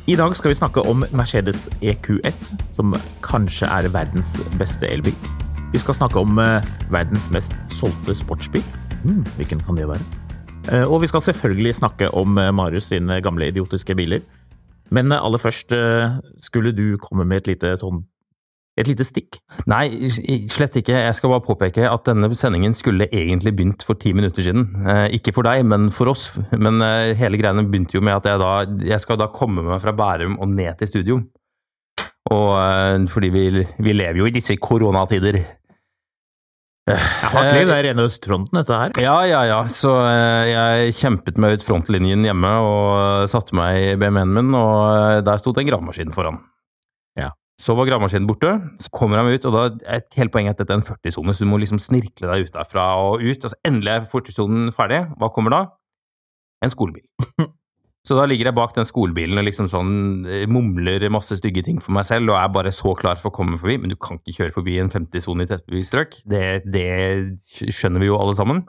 I dag skal vi snakke om Mercedes EQS, som kanskje er verdens beste elbil. Vi skal snakke om verdens mest solgte sportsbil. Hvilken kan det være? Og vi skal selvfølgelig snakke om Marius sine gamle idiotiske biler. Men aller først, skulle du komme med et lite stikk? Nei, slett ikke. Jeg skal bare påpeke at denne sendingen skulle egentlig begynt for 10 minutter siden. Ikke for deg, men for oss. Men hele greiene begynte jo med at jeg skal da komme meg fra Bærum og ned til studio. Og fordi vi lever jo i disse koronatider. Jeg har ikke litt der rene østfronten, dette her. Ja. Så jeg kjempet meg ut frontlinjen hjemme og satte meg i BMW-en min, og der stod en gravemaskin foran. Ja. Så var gravemaskinen borte, så kommer han ut, og da er hele poenget at dette er en 40-zone, så du må liksom snirkle deg ut derfra og ut, og så endelig er 40-zonen ferdig. Hva kommer da? En skolebil. Så da ligger jeg bak den skolebilen og liksom sånn mumler masse stygge ting for meg selv, og er bare så klar for å komme forbi, men du kan ikke kjøre forbi en 50-zone i tettbygd-strøk. Det skjønner vi jo alle sammen.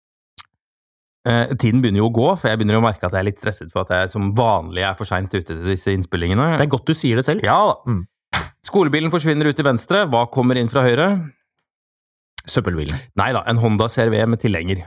Tiden begynner jo å gå, for jeg begynner å merke at jeg er litt stresset for at jeg som vanlig er for sent ute til disse innspillingene. Det er godt du sier det selv. Ja da. Skolebilen forsvinner ut til venstre. Hva kommer inn fra høyre? Søppelbilen. Neida, en Honda CR-V med tilhenger.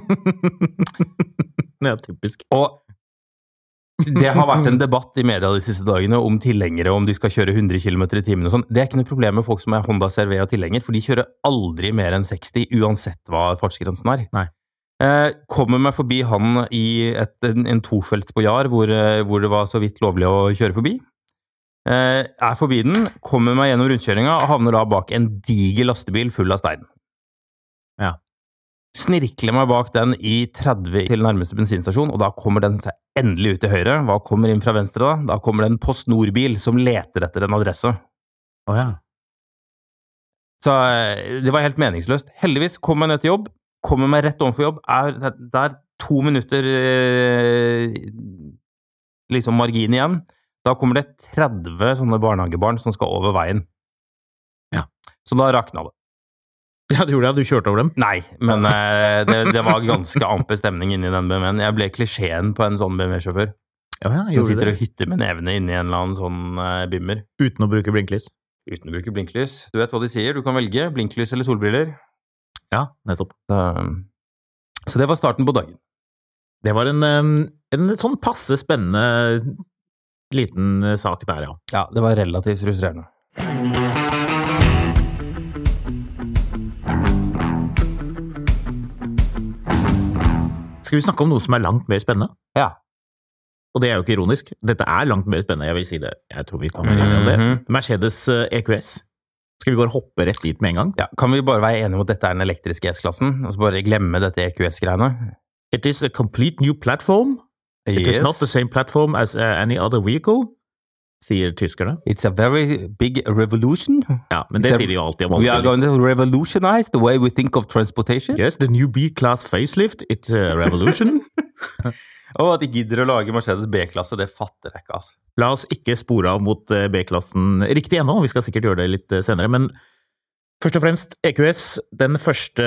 Ja, typisk. Og det har vært en debatt i media de siste dagene om tilhengere, om de skal kjøre 100 km i timen og sånn. Det er ikke noe problem med folk som er Honda CR-V og tilhenger, for de kjører aldri mer enn 60, uansett hva fartsgrensen er. Nei. Kommer meg forbi han i en tofelts på Jar, hvor det var så vidt lovlig å kjøre forbi. Er forbi den, kommer meg gjennom rundkjøringa og havner da bak en diger lastebil full av stein. Ja. Snirkler meg bak den i 30 til nærmeste bensinstasjon, og da kommer den seg endelig ut til høyre. Hva kommer inn fra venstre da? Da kommer det en PostNord-bil som leter etter en adresse. Ja. Så det var helt meningsløst. Heldigvis kom jeg ned til jobb, kommer meg rett overfor jobb, er der 2 minutter liksom margin igjen. Da kommer det 30 sånne barnehagebarn som skal over veien. Ja. Så da rakna det. Ja, du gjorde det. Du kjørte over dem? Nei, men det var ganske amper stemning inni den BMW-en. Jeg ble klisjeen på en sånn BMW-sjåfør. Ja, som sitter og hytter med nevene inni en eller annen sånn bimmer. Uten å bruke blinklys? Uten å bruke blinklys. Du vet hva de sier, du kan velge blinklys eller solbriller. Ja, nettopp. Så det var starten på dagen. Det var en sånn passe spennende liten sak der, ja. Ja, det var relativt frustrerende. Skal vi snakke om noe som er langt mer spennende? Ja. Og det er jo ikke ironisk. Dette er langt mer spennende, jeg vil si det. Jeg tror vi kan være enige om det. Mercedes EQS. Skal vi bare hoppe rett dit med en gang? Ja, kan vi bare være enige om at dette er den elektriske S-klassen, og så bare glemme dette EQS-greiene? It is a complete new platform. It is not the same platform as any other vehicle, sier tyskerne. It's a very big revolution. Ja, men det sier de jo alltid om. We are going to revolutionize the way we think of transportation. Yes, the new B-class facelift, it's a revolution. Og at de gidder å lage Mercedes B-klasse, det fatter jeg ikke, altså. La oss ikke spore av mot B-klassen riktig ennå, vi skal sikkert gjøre det litt senere, men først og fremst EQS, den første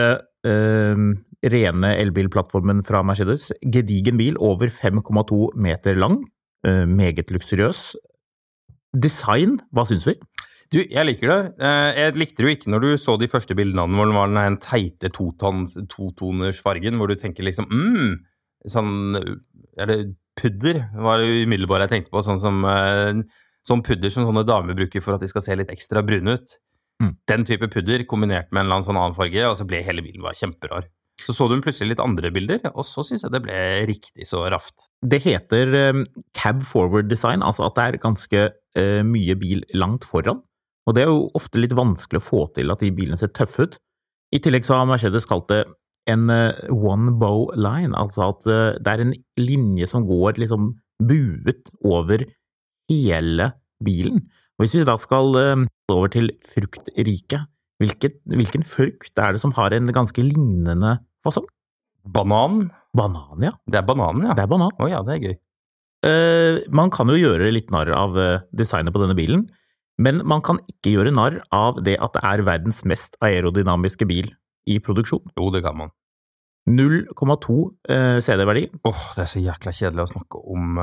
rene elbilplattformen fra Mercedes, gedigen bil over 5,2 meter lang, meget luksuriøs. Design, hva synes vi? Du, jeg liker det. Jeg likte det jo ikke når du så de første bildene hvor det var den teite totoners fargen, hvor du tenker liksom, sånn, er det pudder? Var det umiddelbart jeg tenkte på, sånn pudder som sånne damer bruker for at de skal se litt ekstra brune ut. Den type pudder kombinert med en eller annen sånn annen farge, og så ble hele bilen bare kjemperar. Så du plutselig litt andre bilder, og så synes jeg det ble riktig så raft. Det heter cab forward design, altså at det er ganske mye bil langt foran, og det er jo ofte litt vanskelig å få til at de bilene ser tøffe ut. I tillegg så har Mercedes kalt det en one bow line, altså at det er en linje som går liksom buet over hele bilen. Og hvis vi da skal over til fruktriket, hvilken frukt er det som har en ganske lignende fasong? Banan? Banan, ja. Det er bananen, ja. Det er banan. Ja, det er gøy. Man kan jo gjøre litt narr av designet på denne bilen, men man kan ikke gjøre narr av det at det er verdens mest aerodynamiske bil i produksjon. Jo, det kan man. 0,2 CD-verdi. Det så jækla kjedelig å snakke om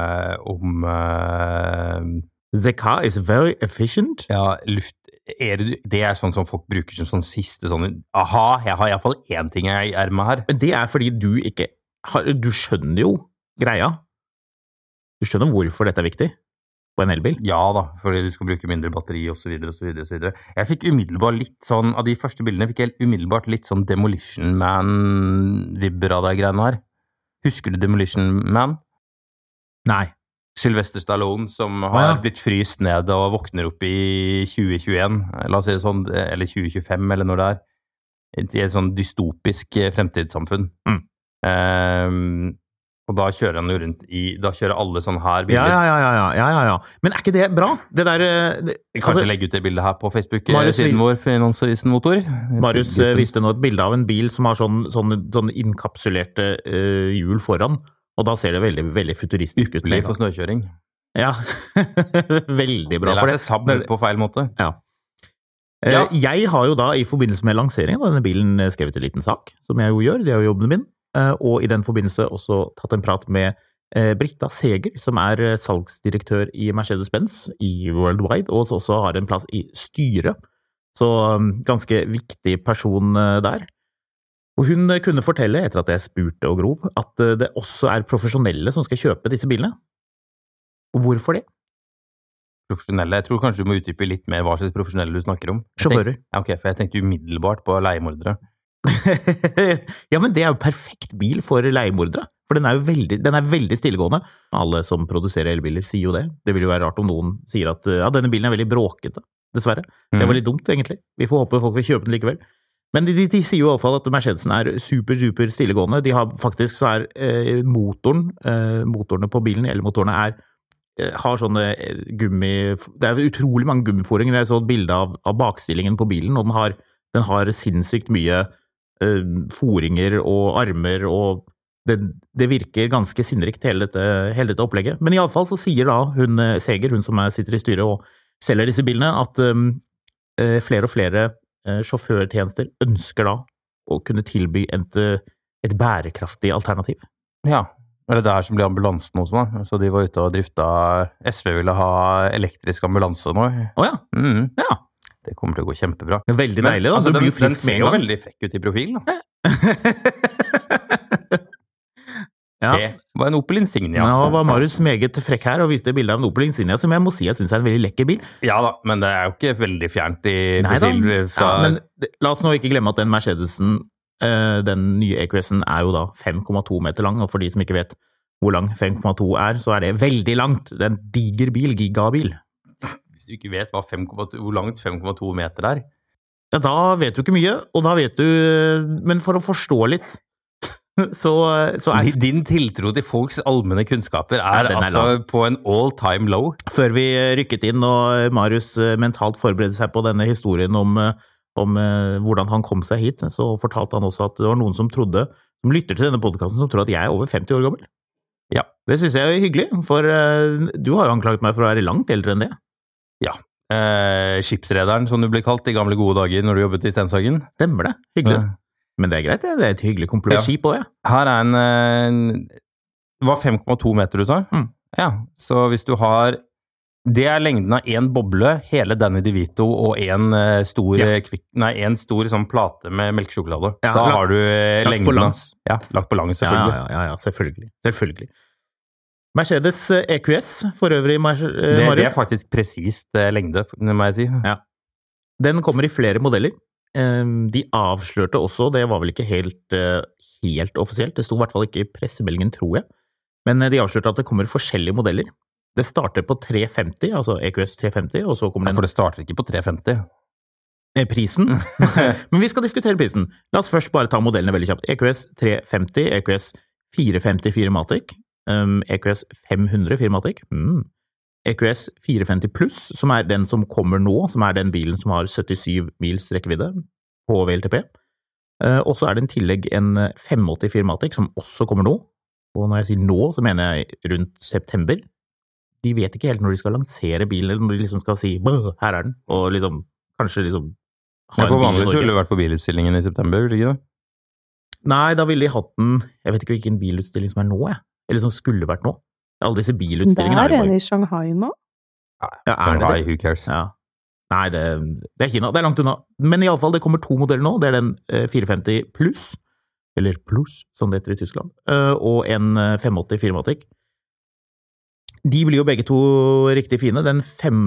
The car is very efficient. Ja, det sånn som folk bruker som sånn siste sånn, aha, jeg har i hvert fall én ting jeg med her. Det fordi du skjønner jo greia. Du skjønner hvorfor dette viktig på en elbil. Ja da, fordi du skal bruke mindre batteri og så videre, og så videre, og så videre. Jeg fikk umiddelbart litt sånn, av de første bildene fikk jeg umiddelbart litt sånn Demolition Man-vibber av de greiene her. Husker du Demolition Man? Nei. Sylvester Stallone som har blitt fryst ned og våkner opp i 2021, la oss si det sånn, eller 2025, eller når det i et sånn dystopisk fremtidssamfunn. Og da kjører han jo rundt da kjører alle sånne her bilder. Ja. Men ikke det bra? Det der... Kanskje legge ut det bildet her på Facebook, siden vår Finansavisen-motor. Marius viste nå et bilde av en bil som har sånn innkapsulerte hjul foran, og da ser det veldig, veldig futuristisk ut. Ypperlig for snøkjøring. Ja, veldig bra for det. Det sabb på feil måte. Ja. Jeg har jo da i forbindelse med lanseringen av denne bilen skrevet en liten sak, som jeg jo gjør, det er jo jobben min, og i den forbindelse også tatt en prat med Britta Seger, som salgsdirektør i Mercedes-Benz i Worldwide, og også har en plass i styret. Så ganske viktig person der. Og hun kunne fortelle, etter at jeg spurte og grov, at det også profesjonelle som skal kjøpe disse bilene. Og hvorfor det? Profesjonelle? Jeg tror kanskje du må utdype litt mer hva slags profesjonelle du snakker om. Sjåfører. Ok, for jeg tenkte umiddelbart på leiemordere. Ja, men det jo perfekt bil for leiemordere. For den er veldig stillegående. Alle som produserer elbiler sier jo det. Det vil jo være rart om noen sier at denne bilen veldig bråkete, dessverre. Det var litt dumt, egentlig. Vi får håpe folk vil kjøpe den likevel. Men de sier jo i alle fall at Mercedesen super stillegående. De har faktisk så motorene på bilen, elmotorene har sånne gummi... Det utrolig mange gummiforinger. Jeg så et bilde av bakstillingen på bilen, og den har sinnssykt mye foringer og armer, og det virker ganske sinnrikt hele dette opplegget. Men i alle fall så sier da hun Seger, hun som sitter i styret og selger disse bilene, at flere og flere sjåførtjenester ønsker da å kunne tilby et bærekraftig alternativ. Ja, det der som blir ambulansen også da. Så de var ute og driftet, SV ville ha elektrisk ambulanse nå. Åja, ja. Det kommer til å gå kjempebra. Veldig deilig da. Altså, den ser jo veldig frekk ut i profil da. Ja. Det var en Opel Insignia. Ja, var Marius meget frekk her og viste bildet av en Opel Insignia, som jeg må si jeg synes en veldig lekker bil. Ja da, men det jo ikke veldig fjernt i profil. Ja, men la oss nå ikke glemme at den Mercedesen, den nye EQS-en jo da 5,2 meter lang, og for de som ikke vet hvor lang 5,2 så det veldig langt. Det en diger bil, gigabil. Hvis du ikke vet hvor langt 5,2 meter ja, da vet du ikke mye, og da vet du, men for å forstå litt, så din tiltro til folks allmenne kunnskaper altså på en all-time low. Før vi rykket inn, og Marius mentalt forberedte seg på denne historien om hvordan han kom seg hit, så fortalte han også at det var noen som lytter til denne podcasten, som tror at jeg over 50 år gammel. Ja. Det synes jeg hyggelig, for du har jo anklaget meg for å være langt eldre enn det. Ja. Skipsrederen, som du ble kalt i gamle gode dager når du jobbet i Stenshagen. Stemmer det, hyggelig. Men det greit, det et hyggelig komplett skip også, ja. Her det var 5,2 meter du sa? Ja, så hvis du har, det lengden av en boble, hele Danny DeVito og en stor sånn plate med melkesjokolade. Ja, da har du lengden. Lagt på langs. Ja, lagt på langs, selvfølgelig. Ja, selvfølgelig. Mercedes EQS, for øvrig, Marius. Det faktisk presist lengde, må jeg si. Ja. Den kommer i flere modeller. De avslørte også, det var vel ikke helt offisielt, det sto i hvert fall ikke i pressemeldingen, tror jeg, men de avslørte at det kommer forskjellige modeller. Det starter på 350, altså EQS 350, og så kommer for det starter ikke på 350. Prisen? Men vi skal diskutere prisen. La oss først bare ta modellene veldig kjapt. EQS 350, EQS 450 4MATIC, EQS 500 4MATIC, EQS 450 Plus, som den som kommer nå, som den bilen som har 77 mils rekkevidde på VLTP. Og så det en tillegg en 580 4MATIC, som også kommer nå. Og når jeg sier nå, så mener jeg rundt september. De vet ikke helt når de skal lansere bilen, eller når de liksom skal si, her den, og liksom, kanskje liksom... Ja, på vanlig skulle du vært på bilutstillingen i september, ikke det? Nei, da ville de hatt den, jeg vet ikke hvilken bilutstilling som nå, eller som skulle vært nå. Alle disse bilutstillingene Det en i Shanghai nå. Ja, Shanghai, who cares? Ja. Nei, det Kina, det langt unna. Men i alle fall, det kommer 2 modeller nå, det den 450 Plus, eller Plus, som det heter i Tyskland, og en 580 4matic. De blir jo begge to riktig fine. Den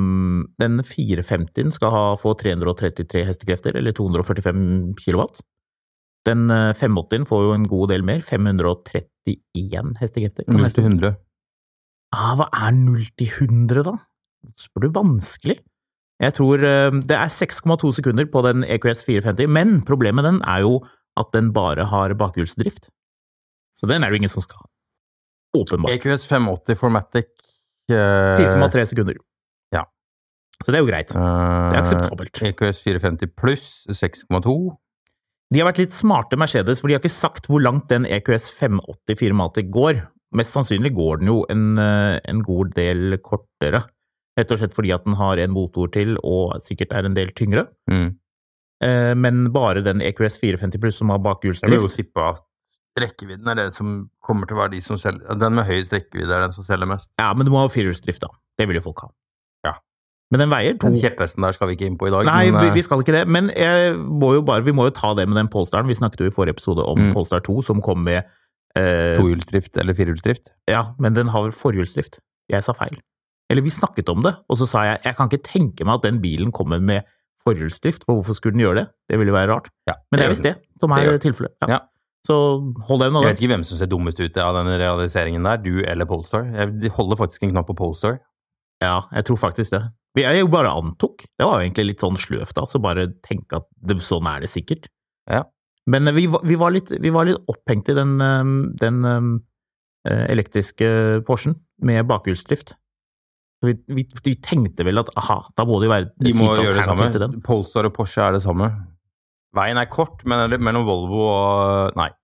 450 skal få 333 hestekrefter, eller 245 kilowatt. Den 580 får jo en god del mer, 531 hestekrefter. 0 til 100. Hva 0 til 100 da? Spør du vanskelig? Jeg tror det 6,2 sekunder på den EQS 450, men problemet med den jo at den bare har bakhjulsdrift. Så den det jo ingen som skal ha. Åpenbart. EQS 580 4matic 4,3 sekunder. Ja. Så det jo greit. Det akseptabelt. EQS 450 pluss 6,2. De har vært litt smarte Mercedes, for de har ikke sagt hvor langt den EQS 580 4matic går. Mest sannsynlig går den jo en god del kortere. Rett og slett fordi at den har en motor til, og sikkert en del tyngre. Men bare den EQS 450 Plus som har bakhjulsdrift. Jeg vil jo tippe at rekkevidden det som kommer til å være de som selger. Den med høyest rekkevidde den som selger mest. Ja, men du må ha firehjulsdrift da. Det vil jo folk ha. Ja. Men den veier 2. Den kjeppesten der skal vi ikke inn på i dag. Nei, men, vi skal ikke det. Men vi må jo ta det med den Polestaren. Vi snakket jo i forrige episode om Polestar 2, som kom med tohjulsdrift eller firehjulsdrift. Ja, men den har forhjulsdrift. Jeg sa feil. Eller vi snakket om det, og så sa jeg kan ikke tenke meg at den bilen kommer med forhjulsdrift, for hvorfor skulle den gjøre det? Det ville jo være rart. Ja, men det visst det som tilfellet. Ja. Så hold deg unna det. Jeg vet ikke hvem som ser dummest ut av den realiseringen der, du eller Polestar. Jeg holder faktisk en knapp på Polestar. Ja, jeg tror faktisk det. Jeg jo bare antok. Det var jo egentlig litt sånn sløvt da, så bare tenk at sånn det sikkert. Ja. Men vi var litt opphengt i den elektriske Porschen med bakhjulsdrift. Vi tenkte vel at, da må det jo være de må gjøre det samme. Polestar og Porsche det samme. Veien kort, men mellom Volvo og... Nei.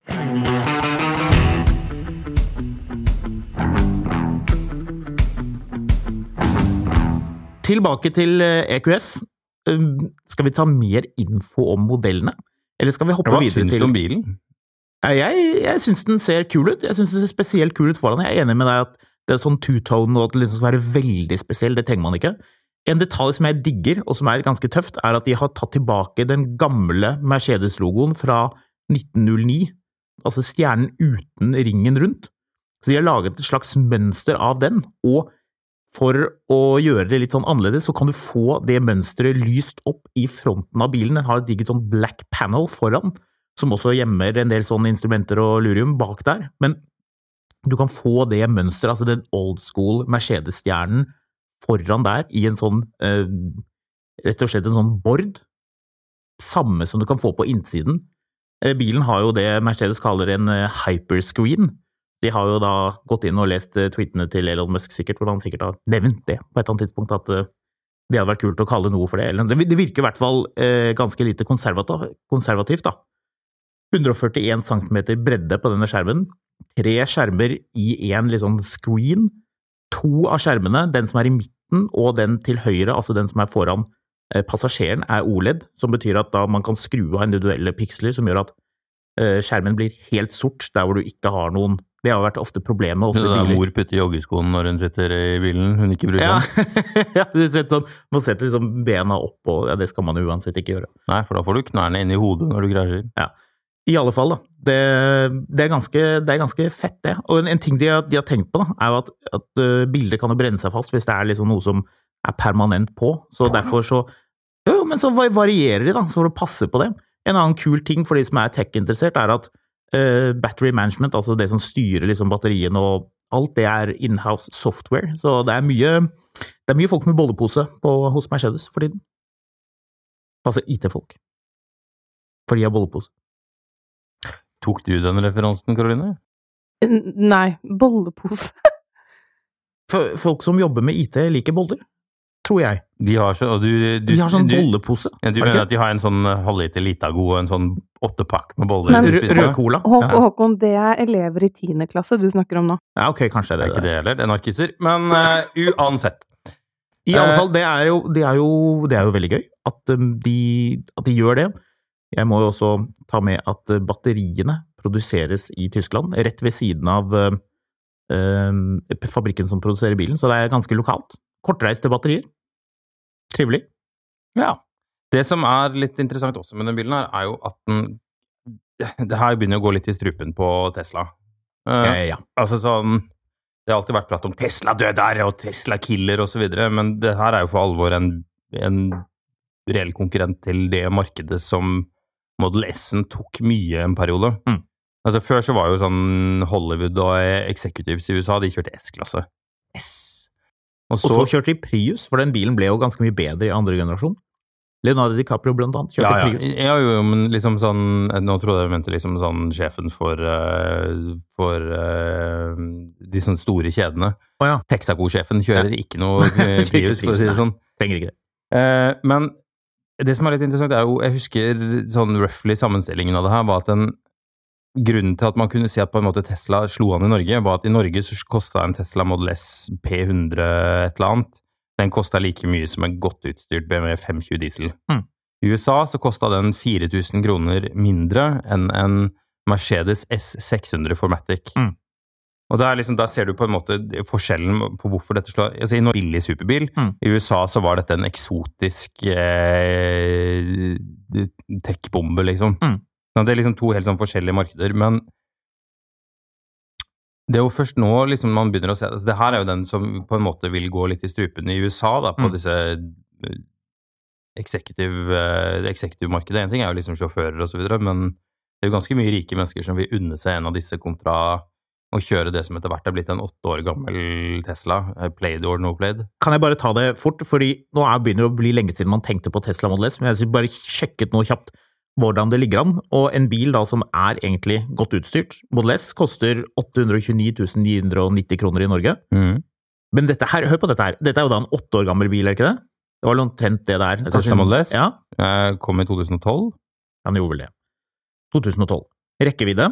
Tilbake til EQS. Skal vi ta mer info om modellene? Eller skal vi hoppe videre til... Hva syns du om bilen? Jeg syns den ser kul ut. Jeg syns den ser spesielt kul ut foran. Jeg enig med deg at det sånn two-tone, og at det liksom skal være veldig spesiell, det trenger man ikke. En detalj som jeg digger, og som ganske tøft, at de har tatt tilbake den gamle Mercedes-logoen fra 1909, altså stjernen uten ringen rundt. Så de har laget et slags mønster av den, og for å gjøre det litt sånn annerledes, så kan du få det mønsteret lyst opp i fronten av bilen. Den har et digget sånn black panel foran, som også gjemmer en del sånne instrumenter og lurium bak der, men du kan få det mønsteret, altså den old school Mercedes-stjernen foran der i en sånn, rett og slett en sånn board, samme som du kan få på innsiden. Bilen har jo det Mercedes kaller en hyperscreen. De har jo da gått inn og lest tweetene til Elon Musk sikkert, hvor han sikkert har nevnt det på et eller annet tidspunkt, at det hadde vært kult å kalle noe for det. Det virker i hvert fall ganske lite konservativt da. 141 cm bredde på denne skjermen, 3 skjermer i en liksom screen, 2 av skjermene, den som i midten og den til høyre, altså den som foran passasjeren, OLED, som betyr at da man kan skru av individuelle piksler, som gjør at skjermen blir helt sort, der hvor du ikke har noen. Det har vært ofte problemet også i biler. Mor putter joggeskoen når hun sitter i bilen, hun ikke bryr seg om. Ja, man setter liksom bena opp, og det skal man uansett ikke gjøre. Nei, for da får du knærne inn i hodet når du krasjer. Ja. I alle fall da, det ganske fett det. Og en ting de har tenkt på da, jo at bilder kan jo brenne seg fast hvis det liksom noe som permanent på. Så derfor så, men så varierer de da, så for å passe på det. En annen kul ting for de som tech-interessert at battery management, altså det som styrer liksom batterien og alt, det in-house software. Så det mye folk med bollepose hos Mercedes for tiden. Altså IT-folk. For de har bollepose. Tok du den referansen, Karoline? Nei, bollepose. Folk som jobber med IT liker boller, tror jeg. De har sånn bollepose. Ja, du mener at de har en sånn halvliter Litago og en sånn 8-pakk med boller? Men rød cola. Håkon, det elever i 10. klasse du snakker om nå. Ja, ok, kanskje det. Ikke det heller, det narkiser. Men uansett. I alle fall, det er jo veldig gøy at de gjør det. Jeg må jo også ta med at batteriene produseres i Tyskland, rett ved siden av fabrikken som produserer bilen, så det ganske lokalt. Kortreiste batterier. Trivelig. Ja. Det som litt interessant også med den bilen her, jo at det her begynner å gå litt i strupen på Tesla. Ja. Altså sånn, det har alltid vært prat om Tesla døder og Tesla killer og så videre, men det her jo for alvor en reell konkurrent til det markedet som Model S-en tok mye en periode. Altså før så var jo sånn Hollywood og executives i USA, de kjørte S-klasse. Og så kjørte de Prius, for den bilen ble jo ganske mye bedre i andre generasjon. Leonardo DiCaprio blant annet kjørte Prius. Ja, jo, men liksom sånn, nå trodde jeg mente liksom sånn sjefen for de sånne store kjedene. Texaco-sjefen kjører ikke noe Prius, for å si det sånn. Trenger ikke det. Men det som litt interessant jo, jeg husker sånn roughly sammenstillingen av det her, var at grunnen til at man kunne si at på en måte Tesla slo an i Norge, var at i Norge så kostet en Tesla Model S P100 et eller annet. Den kostet like mye som en godt utstyrt BMW 520 diesel. I USA så kostet den 4.000 kroner mindre enn en Mercedes S600 Formatic. Og det liksom, da ser du på en måte forskjellen på hvorfor dette slår. Altså i Norge billig superbil, i USA så var dette en eksotisk tech-bombe liksom. Det liksom to helt sånn forskjellige markeder, men det jo først nå liksom man begynner å se, altså det her jo den som på en måte vil gå litt i strupen i USA da, på disse executive-markedet. En ting jo liksom sjåfører og så videre, men det jo ganske mye rike mennesker som vil unne seg en av disse kontra å kjøre det som etter hvert blitt en 8 år gammel Tesla, played or no played. Kan jeg bare ta det fort, fordi nå begynner det å bli lenge siden man tenkte på Tesla Model S, men jeg bare sjekket noe kjapt hvordan det ligger an, og en bil da som egentlig godt utstyrt. Model S koster 829 990 kroner i Norge. Men dette her, hør på dette her, dette jo da en 8 år gammel bil, ikke det? Det var omtrent det der. Tesla Model S? Ja. Kom i 2012? Han gjorde vel det. 2012. Rekkevidde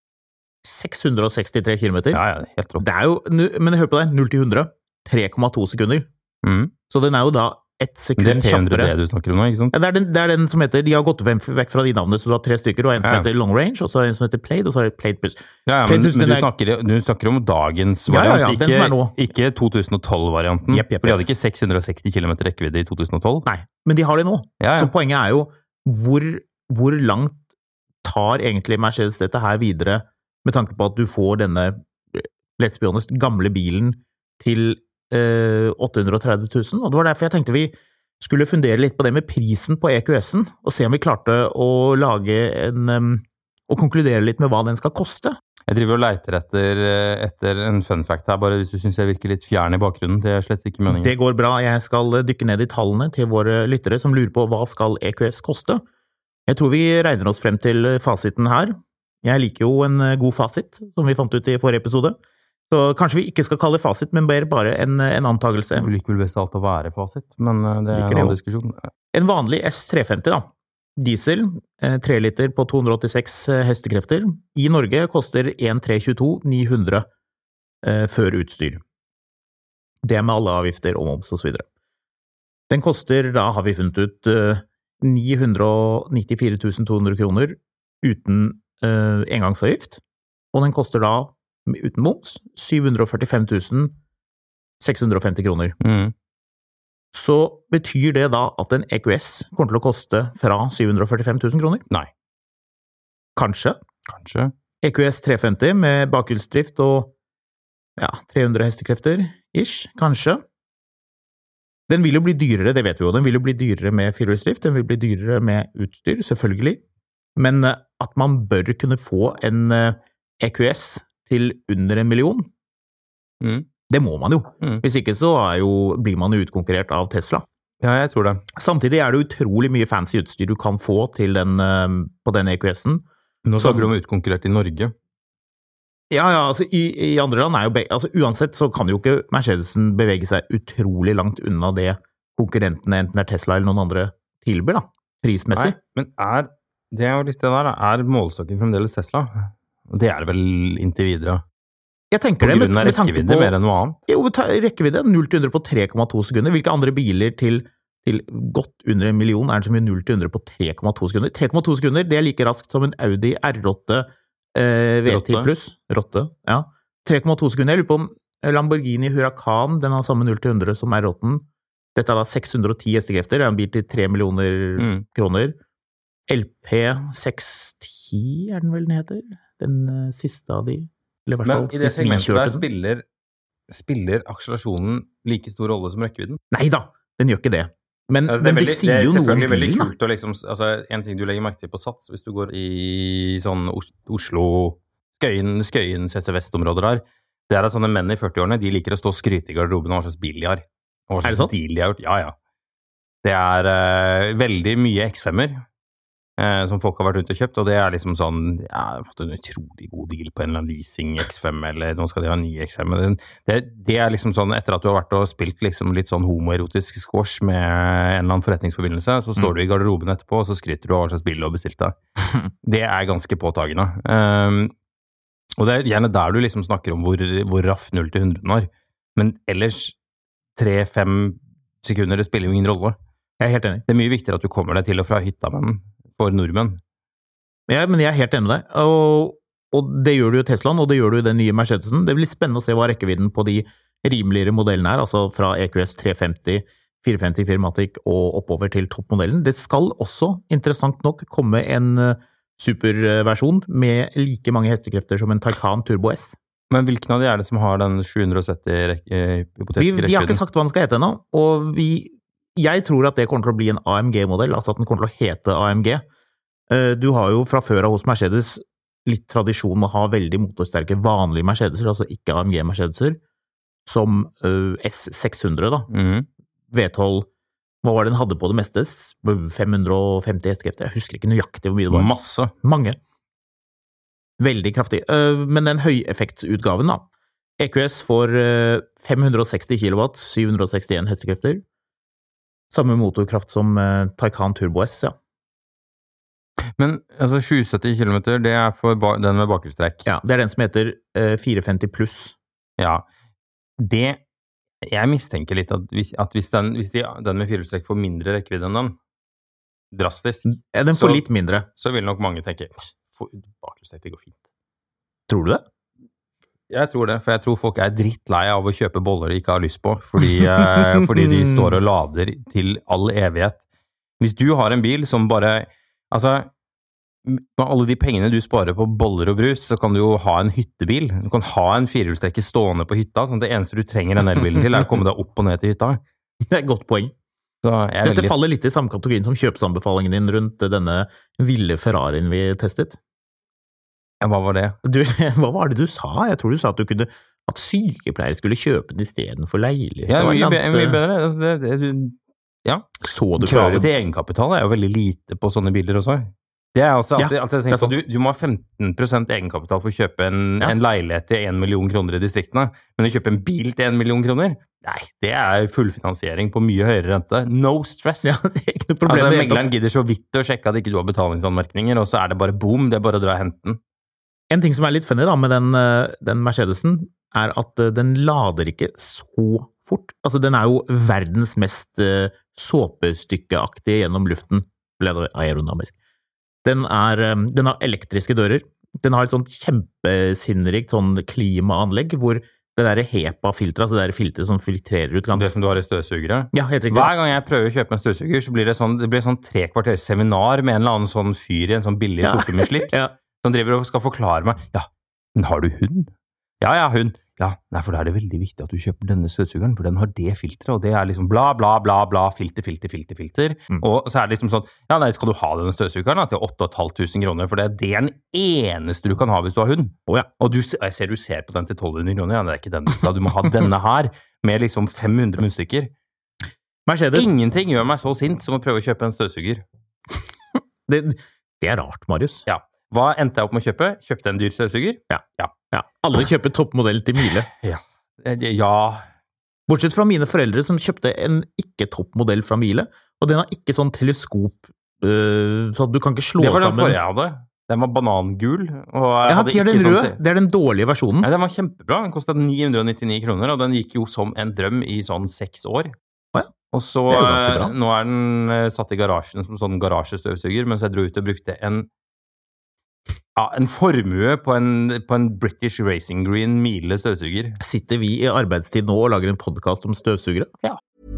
663 kilometer. Ja, helt rått. Det jo, men hør på det, 0-100, 3,2 sekunder. Så den jo da 1 sekund kjappere. Det P100D du snakker om nå, ikke sant? Ja, det den som heter, de har gått vekk fra de navnene, så du har 3 stykker, og en som heter Long Range, og så en som heter Played, og så det Played Plus. Ja, men du snakker om dagens variant, den som nå. Ikke 2012-varianten. For de hadde ikke 660 km rekkevidde i 2012. Nei, men de har det nå. Så poenget jo, hvor langt tar egentlig Mercedes dette her videre, med tanke på at du får denne, let's be honest, gamle bilen til 830 000, og det var derfor jeg tenkte vi skulle fundere litt på det med prisen på EQS-en, og se om vi klarte å lage og konkludere litt med hva den skal koste. Jeg driver og leiter etter en fun fact her, bare hvis du synes jeg virker litt fjern i bakgrunnen, det slett ikke meningen. Det går bra, jeg skal dykke ned i tallene til våre lyttere som lurer på hva skal EQS koste. Jeg tror vi regner oss frem til fasiten her. Jeg liker jo en god fasit, som vi fant ut i forrige episode. Så kanskje vi ikke skal kalle det fasit, men bare en antagelse. Det liker vel best alt å være fasit, men det en annen diskusjon. En vanlig S350 da, diesel, 3 liter på 286 hestekrefter. I Norge koster 1.322 900 før utstyr. Det med alle avgifter og moms og så videre. Den koster, da har vi funnet ut, 994 200 kroner uten engangsavgift, og den koster da uten moms, 745 650 kroner. Så betyr det da at en EQS kommer til å koste fra 745 000 kroner? Nei. Kanskje. EQS 350 med bakhjulsdrift og 300 hestekrefter, ish, kanskje. Den vil jo bli dyrere, det vet vi jo. Den vil jo bli dyrere med firehjulsdrift, den vil bli dyrere med utstyr, selvfølgelig. Men at man bør kunne få en EQS til under 1 million, det må man jo. Hvis ikke så blir man jo utkonkurrert av Tesla. Ja, jeg tror det. Samtidig det utrolig mye fancy utstyr du kan få til på den EQS-en. Nå snakker du om utkonkurrert i Norge. Ja, altså i andre land jo altså uansett så kan jo ikke Mercedesen bevege seg utrolig langt unna det konkurrentene, enten det Tesla eller noen andre tilbyr da, prismessig. Nei, men det jo litt det der, målstokken fremdeles Tesla? Det det vel inntil videre. Jeg tenker det, med rekkevidde mer enn noe annet. Jo, rekkevidde 0-100 på 3,2 sekunder. Hvilke andre biler til godt under 1 million det som gjør 0-100 på 3,2 sekunder? 3,2 sekunder, det like raskt som en Audi R8 V10 pluss, Rotte, ja. 3,2 sekunder. Jeg lurer på om Lamborghini Huracan, den har samme 0-100 som R8. Dette er da 610 hestekrefter, det er en bil til 3 millioner kroner. LP 610 er den vel den heter? Den siste av de. Eller i hvert fall Men i det segmentet der spiller akselerasjonen like stor rolle som rekkevidden? Neida, den gjør ikke det. Men, altså, men det sier jo noe om bilen. Det er selvfølgelig veldig kult å liksom, altså en ting du legger merke til på Sats, hvis du går i sånn Oslo, Skøyen, CC Vest-områder her, det er at sånne menn i 40-årene, de liker å stå og skryte i garderoben av hva slags bil de har. Og hva slags stil de har gjort. Ja, ja. Det er veldig mye X5-er som folk har vært rundt og kjøpt, og det er liksom sånn, ja, jeg har fått en utrolig god deal på en eller annen leasing X5, eller nå skal de ha en ny X5. Det er liksom sånn, etter at du har vært og spilt liksom litt sånn homoerotisk squash med en eller annen forretningsforbindelse, så står du i garderoben etterpå, og så skryter du av hva slags bil du har bestilt deg. Det er ganske påtagende. Og det er gjerne der du liksom snakker om hvor raff 0-100 var. Men ellers 3-5 sekunder, det spiller jo ingen rolle. Jeg er helt enig. Det er mye viktigere at du kommer deg til og fra hytta, men for nordmenn. Ja, men jeg er helt enig med deg. Og det gjør du i Teslaen, og det gjør du i den nye Mercedesen. Det blir spennende å se hva rekkevidden på de rimeligere modellene er, altså fra EQS 350, 450 Firmatic og oppover til toppmodellen. Det skal også, interessant nok, komme en superversjon med like mange hestekrefter som en Taycan Turbo S. Men hvilken av de er det som har den 770 hypotetiske rekkevidden? De har ikke sagt hva den skal hete ennå, og jeg tror at det kommer til å bli en AMG-modell, altså at den kommer til å hete AMG. Du har jo fra før av hos Mercedes litt tradisjon med å ha veldig motorsterke vanlige Mercedeser, altså ikke AMG-Mercedeser, som S600 da. V12, hva var det den hadde på det meste? 550 hestekrefter. Jeg husker ikke nøyaktig hvor mye det var. Masse. Mange. Veldig kraftig. Men den høyeffektsutgaven da. EQS får 560 kilowatt, 761 hestekrefter. Samme motorkraft som Taycan Turbo S, ja. Men altså 770 kilometer, det er for den med bakhjulstrekk. Ja, det er den som heter 450 pluss. Ja, jeg mistenker litt at hvis den med firehjulstrekk får mindre rekkevidde enn den, drastisk. Ja, den får litt mindre. Så vil nok mange tenke, bakhjulstrekk, det går fint. Tror du det? Jeg tror det, for jeg tror folk er drittlei av å kjøpe boller de ikke har lyst på, fordi de står og lader til all evighet. Hvis du har en bil som bare, altså, med alle de pengene du sparer på boller og brus, så kan du jo ha en hyttebil. Du kan ha en firehjulstrekker stående på hytta, sånn at det eneste du trenger den elbilen til er å komme deg opp og ned til hytta. Det er et godt poeng. Dette faller litt i samme kategorien som kjøpsanbefalingen din rundt denne ville Ferrarien vi testet. Ja, hva var det? Hva var det du sa? Jeg tror du sa at sykepleiere skulle kjøpe den i stedet for leilighet. Ja, mye bedre. Altså, ja. Kravet til egenkapital er jo veldig lite på sånne biler også. Det er også alltid jeg tenker på, du må ha 15% egenkapital for å kjøpe en leilighet til 1 million kroner i distriktene, men å kjøpe en bil til 1 million kroner, nei, det er fullfinansiering på mye høyere rente. No stress. Ja, det er ikke noe problem. Altså, megleren gidder så vidt å sjekke at ikke du har betalingsanmerkninger, og så er det bare boom, det er bare å dra og hente den. En ting som er litt funny da med den Mercedesen, er at den lader ikke så fort. Altså, den er jo verdens mest såpestykkeaktige gjennom luften, eller aerodynamisk. Den har elektriske dører. Den har et sånt kjempesinnerikt sånn klimaanlegg, hvor det der HEPA-filteret, altså det der filteret som filtrerer ut Det som du har i støvsugere? Ja, helt riktig. Hver gang jeg prøver å kjøpe en støvsuger, så blir det sånn 3 kvarters seminar med en eller annen sånn fyr i en sånn billig skjorte med slips. Ja. Som driver og skal forklare meg, ja, men har du hund? Ja, hund. Ja, nei, for da er det veldig viktig at du kjøper denne støvsugeren, for den har det filteret, og det er liksom bla, bla, bla, bla, filter. Og så er det liksom sånn, ja, nei, skal du ha denne støvsugeren da, til 8.500 kroner, for det er den eneste du kan ha hvis du har hund. Ja. Og jeg ser på den til 1200 kroner, ja, det er ikke den du må ha denne her, med liksom 500 munnstykker. Mercedes. Ingenting gjør meg så sint som å prøve å kjøpe en støvsuger. Det er rart, Marius. Ja. Hva endte jeg opp med å kjøpe? Kjøpte en dyr støvsuger? Ja. Alle kjøper toppmodell til Miele. Ja. Bortsett fra mine foreldre som kjøpte en ikke-toppmodell fra Miele, og den har ikke sånn teleskop, så du kan ikke slå sammen. Det var den forrige jeg hadde. Den var banangul. Og det er den røde. Det er den dårlige versjonen. Ja, den var kjempebra. Den kostet 999 kroner, og den gikk jo som en drøm i sånn 6 år. Og så, nå er den satt i garasjen som sånn garasjestøvsuger, mens jeg dro ut og brukte en Ja, en formue på en British Racing Green Miele støvsuger. Sitter vi I arbeidstid nå og lager en podcast om støvsugere? Ja.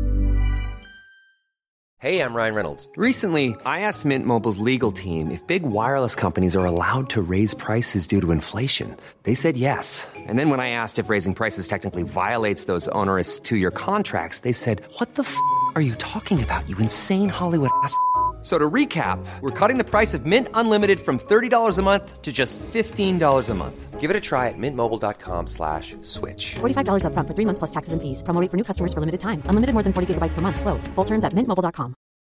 Hey, I'm Ryan Reynolds. Recently, I asked Mint Mobile's legal team if big wireless companies are allowed to raise prices due to inflation. They said yes. And then when I asked if raising prices technically violates those onerous two-year contracts, they said, "What the f*** are you talking about, you insane Hollywood ass?" So to recap, we're cutting the price of Mint Unlimited from $30 a month to just $15 a month. Give it a try at mintmobile.com/switch. $45 up front for 3 months plus taxes and fees. Promo rate for new customers for limited time. Unlimited more than 40 gigabytes per month. Slows full terms at mintmobile.com.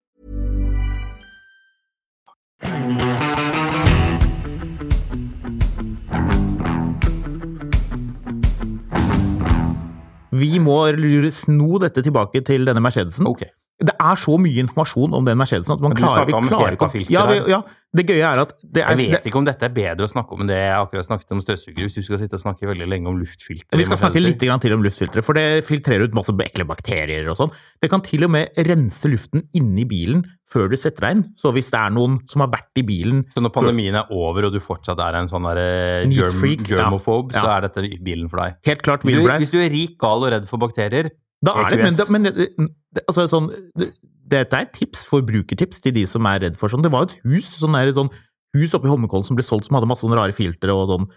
Vi må sno dette tilbake til denne Mercedesen. Ok. Det så mye informasjon om den Mercedesen at man Men du klarer snakket om ikke HEPA-filter ja, det gøye at det Jeg vet ikke om dette bedre å snakke om enn det jeg akkurat snakket om støvsuger, hvis du skal sitte og snakke veldig lenge om luftfilter. Vi skal snakke litt grann til om luftfiltre, for det filtrerer ut masse ekle bakterier og sånn. Det kan til og med rense luften inni bilen før du setter deg inn. Så hvis det noen som har vært I bilen Så når pandemien over, og du fortsatt en sånn der germophobe, ja. så dette bilen for deg. Helt klart Hvis du rik, gal og redd for bakterier, da det, men altså sånn dette et tips, forbrukertips til de som redd for sånn. Det var et hus, sånn hus oppe I Holmenkollen som ble solgt som hadde masse sånne rare filtre og sånn.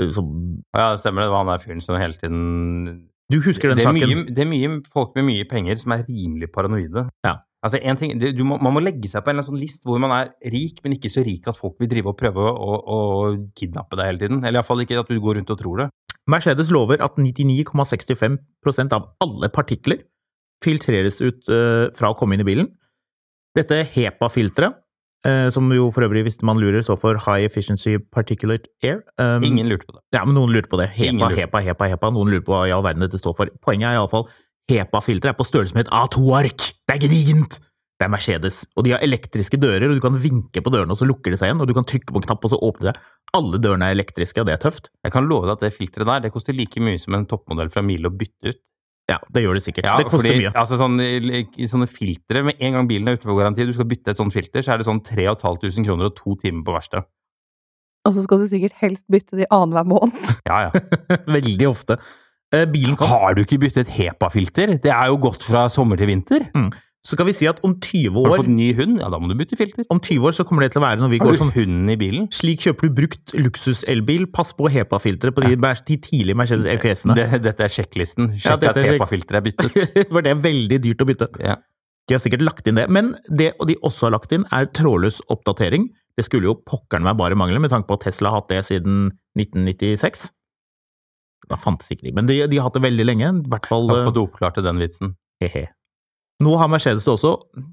Ja, det stemmer det. Det var han fyren som hele tiden... Du husker den saken? Det mye folk med mye penger som rimelig paranoide. Ja. Altså, en ting, man må legge seg på en eller annen sånn list hvor man rik, men ikke så rik at folk vil drive og prøve å kidnappe deg hele tiden. Eller I hvert fall ikke at du går rundt og tror det. Mercedes lover at 99,65% av alle partikler filtreres ut fra å komme inn I bilen. Dette HEPA-filteret, som jo for øvrig, hvis man lurer, så for High Efficiency Particulate Air. Ingen lurte på det. Ja, men noen lurte på det. HEPA. Noen lurer på hva I all verden dette står for. Poenget I alle fall, HEPA-filteret på størrelse med et A2-ark. Det gedigent! Det Mercedes. Og de har elektriske dører, og du kan vinke på dørene, og så lukker det seg igjen, og du kan trykke på en knapp, og så åpner det. Alle dørene elektriske, og det tøft. Jeg kan love deg at det filteret der, det koster like mye som en toppmodell fra Miele å bytte ut. Ja, det gjør det sikkert. Ja, det koster mye. Altså sånne filtre, med en gang bilen ute på garanti, du skal bytte et sånt filter, så det sånn 3.500 kroner og 2 timer på verksted. Og så skal du sikkert helst bytte de annenhver måned. Ja. Veldig ofte. Bilen kan... Har du ikke byttet et HEPA-filter? Det jo gått fra sommer til vinter. Så kan vi si at om 20 år... Har du fått ny hund? Ja, da må du bytte filter. Om 20 år så kommer det til å være når vi går sånn... Har du hunden I bilen? Slik kjøper du brukt luksus-elbil, pass på HEPA-filteret på de tidlige Mercedes EQS-ene. Dette sjekklisten. Sjekk at HEPA-filteret byttet. For det veldig dyrt å bytte. Ja. De har sikkert lagt inn det. Men det de også har lagt inn trådløs oppdatering. Det skulle jo pokkeren meg bare mangle, med tanke på at Tesla har hatt det siden 1996. Da fantes ikke de, men de har hatt det veldig lenge. I hvert fall... Jeg har fått oppklart den vitsen. Hehe. Nå har Mercedes også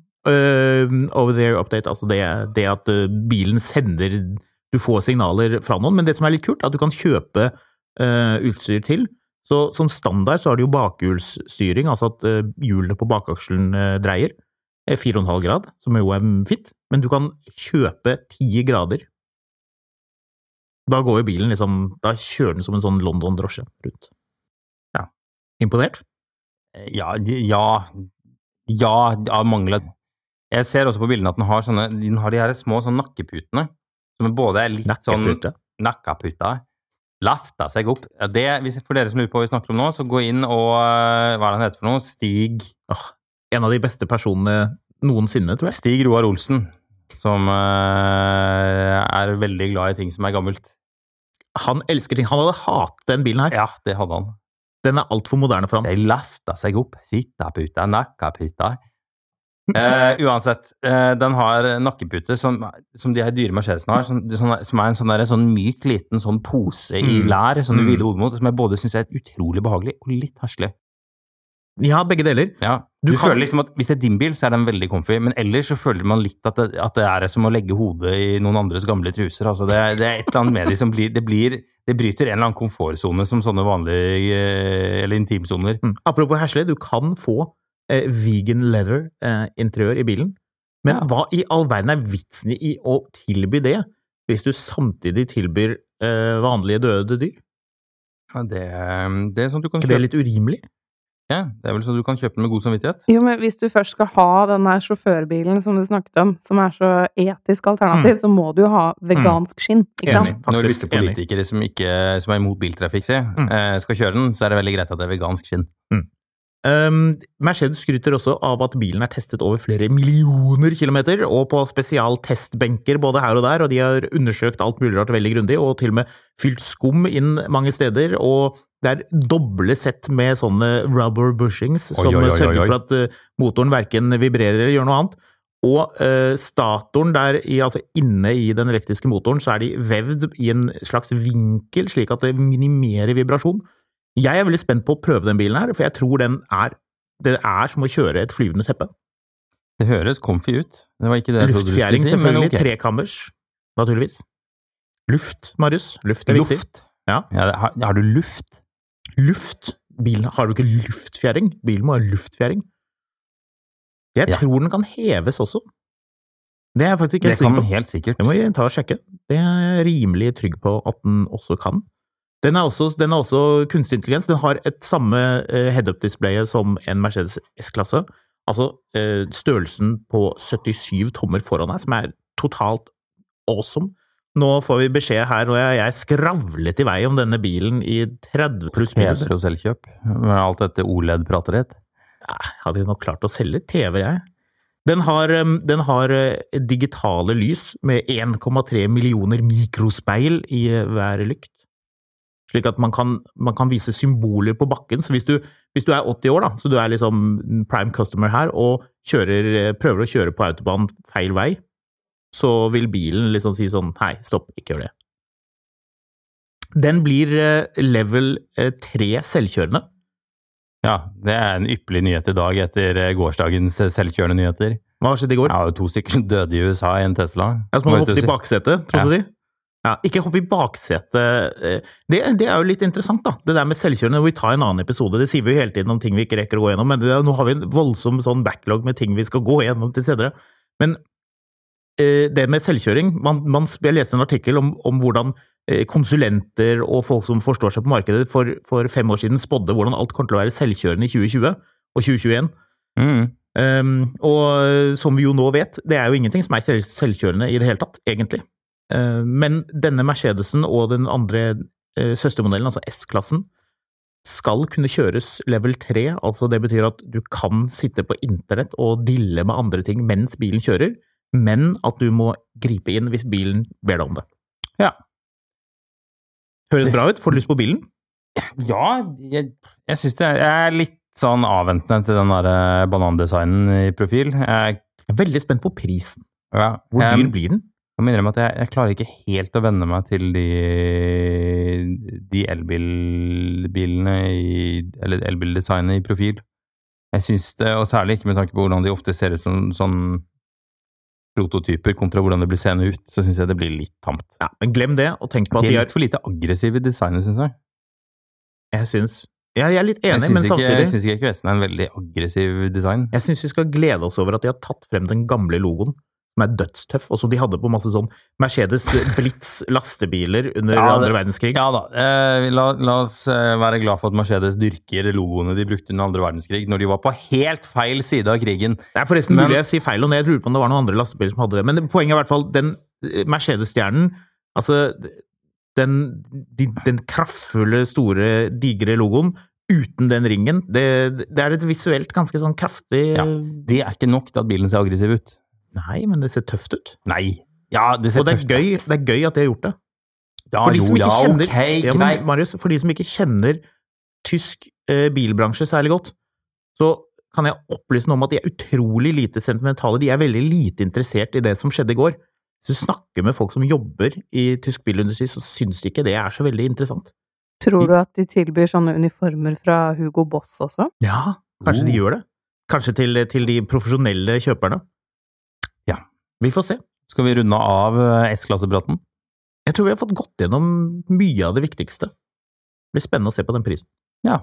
over-the-air update, altså det at bilen sender, du får signaler fra noen, men det som litt kult, at du kan kjøpe utstyr til. Så som standard så har du jo bakhjulsstyring, altså at hjulene på bakakselen dreier 4,5 grad, som jo fint, men du kan kjøpe 10 grader. Da går jo bilen liksom, da kjører den som en sånn London-drosje rundt. Ja. Imponert? Ja, av manglet. Jeg ser også på bildene at den har de her små sånn nakkeputene, som både litt nakkeputa, lafta seg opp. Det, for dere som lurer på hva vi snakker om nå, så gå inn og, hva den heter for noe? Stig. En av de beste personene noensinne, tror jeg. Stig Roar Olsen, som veldig glad I ting som gammelt. Han elsker ting. Han hadde hatet den bilen her. Ja, det hadde han. Den alt for moderne for ham. De lafta seg opp, sittaputa, nakkaputa. Uansett, den har nakkepute som de her dyre Mercedesene har, som en sånn myk liten sånn pose I lær, som du hviler hodet mot, som jeg både synes utrolig behagelig og litt herselig. Ja, begge deler. Ja. Du føler liksom at hvis det din bil, så den veldig comfy, men ellers så føler man litt at det som å legge hodet I noen andres gamle truser. Altså det et eller annet med de som det bryter en eller annen komfortzone som sånne vanlige eller intimsoner. Apropos herselig, du kan få vegan leather interiør I bilen, men hva I all verden vitsen I å tilby det, hvis du samtidig tilbyr vanlige døde dyr? Ja, det sånn du kan det litt urimelig? Ja, det vel så du kan kjøpe den med god samvittighet. Jo, men hvis du først skal ha den her sjåførbilen som du snakket om, som så etisk alternativ, så må du jo ha vegansk skinn, ikke sant? Enig. Når Faktisk visse politikere som er imot biltrafikk, skal kjøre den, så det veldig greit at det vegansk skinn. Mercedes skryter også av at bilen testet over flere millioner kilometer, og på spesial testbenker både her og der, og de har undersøkt alt mulig rart veldig grundig, og til og med fylt skum inn mange steder, og det doble sett med sånne rubber bushings, som sørger for at motoren hverken vibrerer eller gjør noe annet. Og statoren der, altså inne i den elektriske motoren, så de vevd i en slags vinkel, slik at det minimerer vibrasjon. Jeg veldig spent på å prøve den bilen her, for jeg tror det som å kjøre et flyvende teppe. Det høres comfy ut. Det var ikke det jeg trodde du skulle si. Luftfjæring selvfølgelig, trekammers, naturligvis. Luft, Marius. Luft viktig. Ja, har du luft? Luft? Bilen, har du ikke luftfjæring? Bilen må ha luftfjæring. Jeg tror den kan heves også. Det jeg faktisk ikke helt sikker på. Det kan helt sikkert. Det må vi ta og sjekke. Det jeg rimelig trygg på at den også kan. Den er også kunstig intelligens. Den har et samme head-up-displayet som en Mercedes S-klasse. Altså størrelsen på 77 tommer foran her, som totalt awesome. Nå får vi beskjed her, og jeg skravlet i vei om denne bilen i 30 pluss minus. Heter og selvkjøp? Med alt dette OLED-prater ditt? Ja, hadde jeg nok klart å selge TV, jeg. Den har digitale lys med 1,3 millioner mikrospeil i hver lykt. Slik at man kan vise symboler på bakken. Så hvis du 80 år, da, så du liksom prime customer her, og prøver å kjøre på autobahn feil vei, så vil bilen liksom si sånn, hei, stopp, ikke gjør det. Den blir level 3 selvkjørende. Ja, det en ypperlig nyhet i dag etter gårsdagens selvkjørende nyheter. Hva skjedde i går? Ja, 2 stykker som døde i USA i en Tesla. Ja, som har hoppet i baksetet, trodde de? Ja, ikke hoppe i baksetet. Det jo litt interessant da, det der med selvkjørende, vi tar en annen episode, det sier vi jo hele tiden om ting vi ikke rekker å gå gjennom, men nå har vi en voldsom sånn backlog med ting vi skal gå gjennom til senere. Men det med selvkjøring, jeg leste en artikkel om hvordan konsulenter og folk som forstår seg på markedet for 5 år siden spådde hvordan alt kommer til å være selvkjørende i 2020 og 2021. Og som vi jo nå vet, det jo ingenting som selvkjørende i det hele tatt, egentlig. Men denne Mercedesen og den andre søstermodellen, altså S-klassen, skal kunne kjøres level 3, altså det betyr at du kan sitte på internett og dille med andre ting mens bilen kjører, men at du må gripe inn hvis bilen ber deg om det. Ja. Høres bra ut? Får du lyst på bilen? Ja, jeg synes det litt sånn avventende til den der banandesignen i profil. Jeg veldig spent på prisen. Ja. Hvor dyr blir den? Jeg minner meg at jeg klarer ikke helt å venne meg til de elbilene eller elbildesignet i profil. Jeg synes det, og særlig ikke med tanke på hvordan de ofte ser ut som sånn prototyper kontra hvordan det blir seende ut, så synes jeg det blir litt tamt. Ja, men glem det, og tenk på at de litt for lite aggressive i designet, synes jeg. Jeg litt enig, men samtidig... Jeg synes ikke QS-en en veldig aggressiv design. Jeg synes vi skal glede oss over at de har tatt frem den gamle logoen, som dødstøff, og som de hadde på masse sånn Mercedes Blitz lastebiler under andre verdenskrig. Ja da, la oss være glad for at Mercedes dyrker logoene de brukte under andre verdenskrig, når de var på helt feil side av krigen. Det forresten mulig jeg sier feil, og jeg lurer på om det var noen andre lastebiler som hadde det, men poenget i hvert fall, den Mercedes-stjernen, altså den kraftfulle, store, digre logoen, uten den ringen, det et visuelt ganske sånn kraftig... Ja, det ikke nok til at bilen ser aggressiv ut. Nei, men det ser tøft ut. Nei. Ja, det ser tøft ut. Og det gøy at de har gjort det. Ja, greit. Marius, for de som ikke kjenner tysk bilbransje særlig godt, så kan jeg opplyse noe om at de utrolig lite sentimentale. De veldig lite interessert i det som skjedde i går. Hvis du snakker med folk som jobber i tysk bilindustri, så synes de ikke det så veldig interessant. Tror du at de tilbyr sånne uniformer fra Hugo Boss også? Ja, kanskje de gjør det. Kanskje til de profesjonelle kjøperne. Ja. Vi får se. Skal vi runde av S-klassepraten? Jeg tror vi har fått gått gjennom mye av det viktigste. Det blir spennende å se på den prisen. Ja.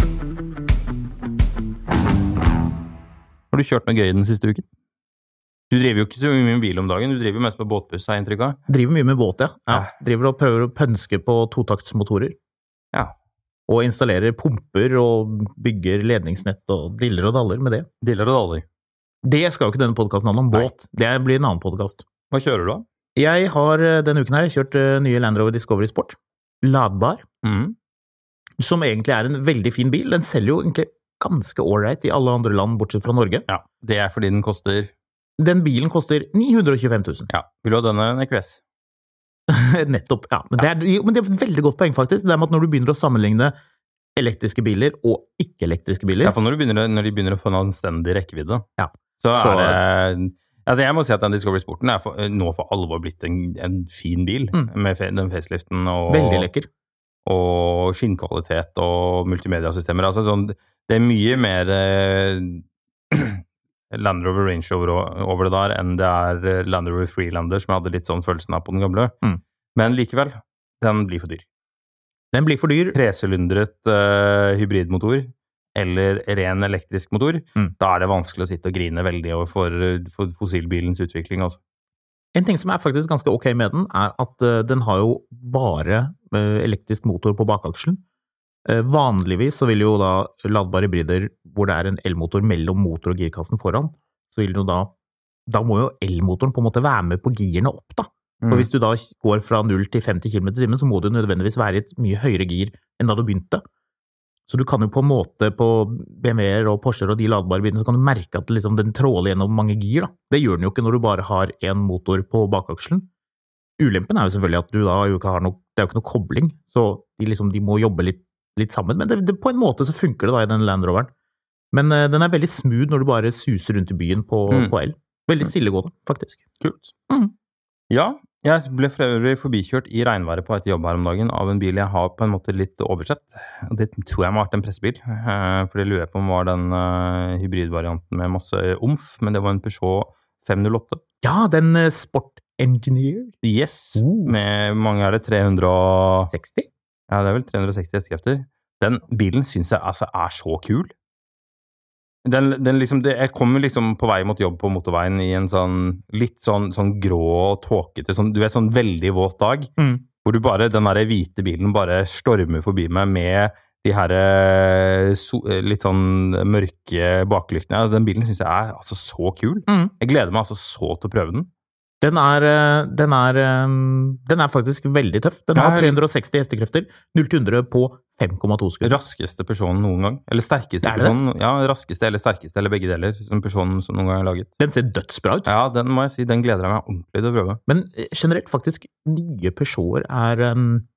Har du kjørt noe gøy den siste uken? Du driver jo ikke så mye med bil om dagen, du driver jo mest med båtbuss, har jeg inntrykk av. Driver mye med båt, ja. Driver og prøver å pønske på totaktsmotorer. Ja. Og installerer pumper og bygger ledningsnett og diller og daller med det. Diller og daller. Det skal jo ikke denne podcasten handle om, båt. Det blir en annen podcast. Hva kjører du da? Jeg har denne uken her kjørt nye Land Rover Discovery Sport. Ladbar. Som egentlig en veldig fin bil. Den selger jo egentlig ganske alright i alle andre land, bortsett fra Norge. Ja, det fordi den koster... Den bilen koster 925 000. Ja, vil du ha denne en EQS? Nettopp, ja. Men det et veldig godt poeng, faktisk. Det med at når du begynner å sammenligne elektriske biler og ikke-elektriske biler... Ja, for når de begynner å få en anstendig rekkevidde, ja. så det... Altså, jeg må si at den Discovery Sporten nå for alvor blitt en fin bil, med den faceliften og... Veldig lekker. Og skinnkvalitet og multimediasystemer. Altså, sånn, det mye mer Land Rover Range over det der enn det Land Rover Freelander, som jeg hadde litt sånn følelsen av på den gamle. Men likevel, den blir for dyr. Den blir for dyr. 3-sylindret hybridmotor, eller ren elektrisk motor, da det vanskelig å sitte og grine veldig for fossilbilens utvikling. Altså. En ting som faktisk ganske ok med den, at den har jo bare elektrisk motor på bakaksjen. Vanligvis så vil jo da ladbare hybrider, hvor det en elmotor mellom motor og girkassen foran, så vil jo da må jo elmotoren på en måte være med på girene opp da. For hvis du da går fra 0 til 50 km i timen, så må du nødvendigvis være i et mye høyere gir enn da du begynte. Så du kan jo på en måte på BMW-er og Porscher og de ladbare bilene, så kan du merke at liksom, den tråler gjennom mange gir da. Det gjør den jo ikke når du bare har en motor på bakakselen. Ulempen jo selvfølgelig at du da jo ikke har det jo ikke noe kobling, så de må jobbe litt sammen. Men på en måte så funker det da i den Land Roveren. Men den veldig smooth når du bare suser rundt i byen på el. Veldig stillegående, faktisk. Kult. Ja, jeg ble for øvrig forbikjørt i regnværet på et jobb her om dagen av en bil jeg har på en måte litt oversett. Det tror jeg må ha vært en pressebil, for det lurer jeg på om var den hybridvarianten med masse omf, men det var en Peugeot 508. Ja, den Sport Engineer. Yes, med mange det 360? Ja, det vel 360 hestekrefter. Den bilen synes jeg altså så kul. Jeg kommer liksom på vei mot jobb på motorveien i en litt sånn grå og tåkete, du vet, sånn veldig våt dag, hvor du bare, den der hvite bilen bare stormer forbi meg med de her litt sånn mørke baklyktene. Altså, den bilen synes jeg altså så kul. Jeg gleder meg altså så til å prøve den. Den faktisk veldig tøff. Den har 360 hestekrefter, 0-100 på 5,2 skudd. Raskeste Peugeoten noen gang. Eller sterkeste Peugeoten. Ja, raskeste eller sterkeste, eller begge deler, som Peugeoten som noen gang har laget. Den ser dødsbra ut. Ja, den må jeg si, den gleder jeg meg ordentlig til å prøve. Men generelt faktisk, nye Peugeoter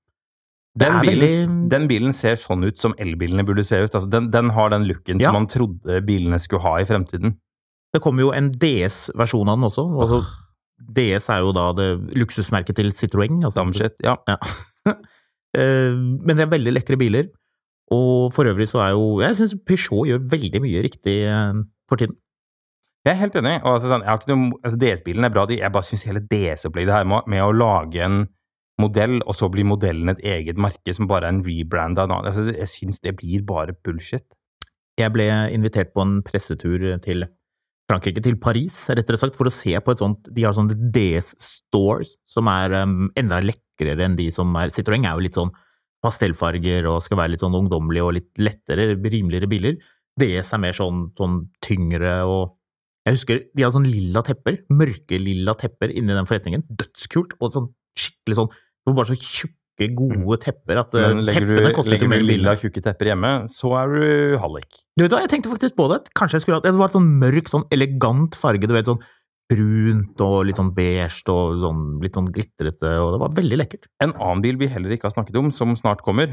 Den bilen ser sånn ut som elbilene burde se ut. Altså, den har den looken som man trodde bilene skulle ha i fremtiden. Det kommer jo en DS-versjon av den også. Altså, DS jo da det luksusmerket til Citroën. Altså. Damshit, ja. Men det veldig lekre biler. Og for øvrig så jeg synes Peugeot gjør veldig mye riktig for tiden. Jeg helt enig. Og altså, jeg har ikke noe, DS-bilen bra. Jeg bare synes hele DS-opplegget her med å lage en modell, og så blir modellen et eget merke som bare en rebrand av en annen. Altså, jeg synes det blir bare bullshit. Jeg ble invitert på en pressetur til Frankrike, til Paris, rettere sagt, for å se på de har sånne DS-stores, som enda lekrere enn de som Citroën jo litt sånn pastellfarger, og skal være litt sånn ungdomlige, og litt lettere, rimeligere biler. DS mer sånn tyngre, og jeg husker, de har sånn lilla tepper, mørke lilla tepper inni den forretningen, dødskult, og sånn skikkelig sånn, bare så tjukke, gode tepper, at teppene koster ikke mer. Legger du lilla tjukke tepper hjemme, så du hallik. Du vet hva, jeg tenkte faktisk på det. Kanskje jeg skulle det var et sånn mørk, sånn elegant farge, du vet, sånn brunt og litt sånn beige og sånn, litt sånn glitterete, og det var veldig lekkert. En annen bil vi heller ikke har snakket om, som snart kommer,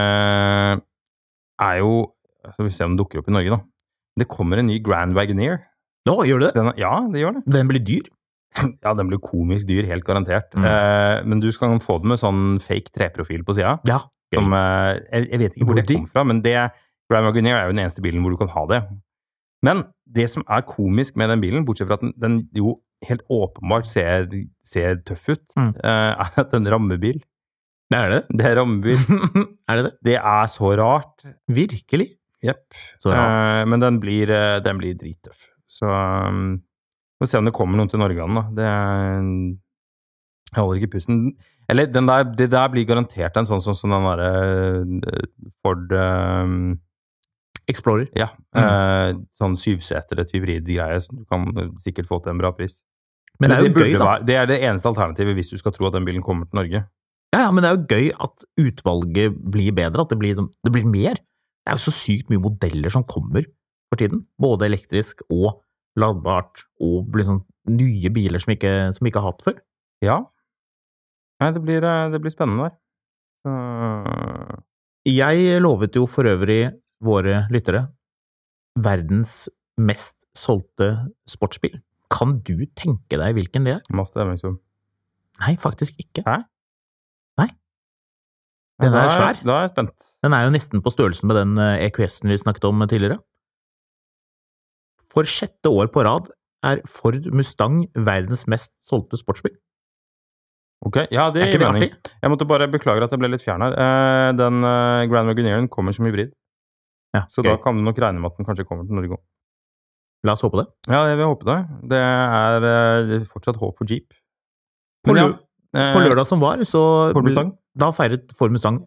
jo, så vi ser om den dukker opp i Norge da. Det kommer en ny Grand Wagoneer. Ja, gjør det? Ja, det gjør det. Den blir dyr? Ja, den blir komisk dyr, helt garantert. Men du skal få den med sånn fake treprofil på siden. Ja. Som, jeg vet ikke hvor det kommer fra, men Grand Wagoneer jo den eneste bilen hvor du kan ha det. Men det som komisk med den bilen, bortsett fra at den jo helt åpenbart ser tøff ut, at den rammebil. Det det? Det rammebil. Det? Det så rart. Virkelig? Jepp. Men den blir drittøff. Så Får se om det kommer noen til Norge da. Jeg holder ikke pusten. Eller det der blir garantert en sånn som den der Ford Explorer. Ja, sånn 7-setere tyveri-greie som du kan sikkert få til en bra pris. Men det er jo gøy, da. Det er det eneste alternativet hvis du skal tro at den bilen kommer til Norge. Ja, men det er jo gøy at utvalget blir bedre, at det blir mer. Det er jo så sykt mye modeller som kommer for tiden. Både elektrisk og ladbart, og blir sånn nye biler som ikke har hatt før. Ja. Nei, det blir spennende der. Jeg lovet jo for øvrig våre lyttere verdens mest solgte sportsbil. Kan du tenke deg hvilken det er? Mazda MX-5. Nei, faktisk ikke. Hæ? Nei. Den er svær. Da er jeg spent. Den er jo nesten på størrelsen med den EQS-en vi snakket om tidligere. For 6. år på rad er Ford Mustang verdens mest solgte sportsbil. Ok, ja, det er ikke det artig? Jeg måtte bare beklage at jeg ble litt fjern her. Den Grand Wagoneeren kommer som hybrid. Ja, så da kan du nok regne med at den kanskje kommer til Norge. La oss håpe det. Ja, jeg vil håpe det. Det er fortsatt håp for Jeep. På lørdag som var, så da feiret Ford Mustang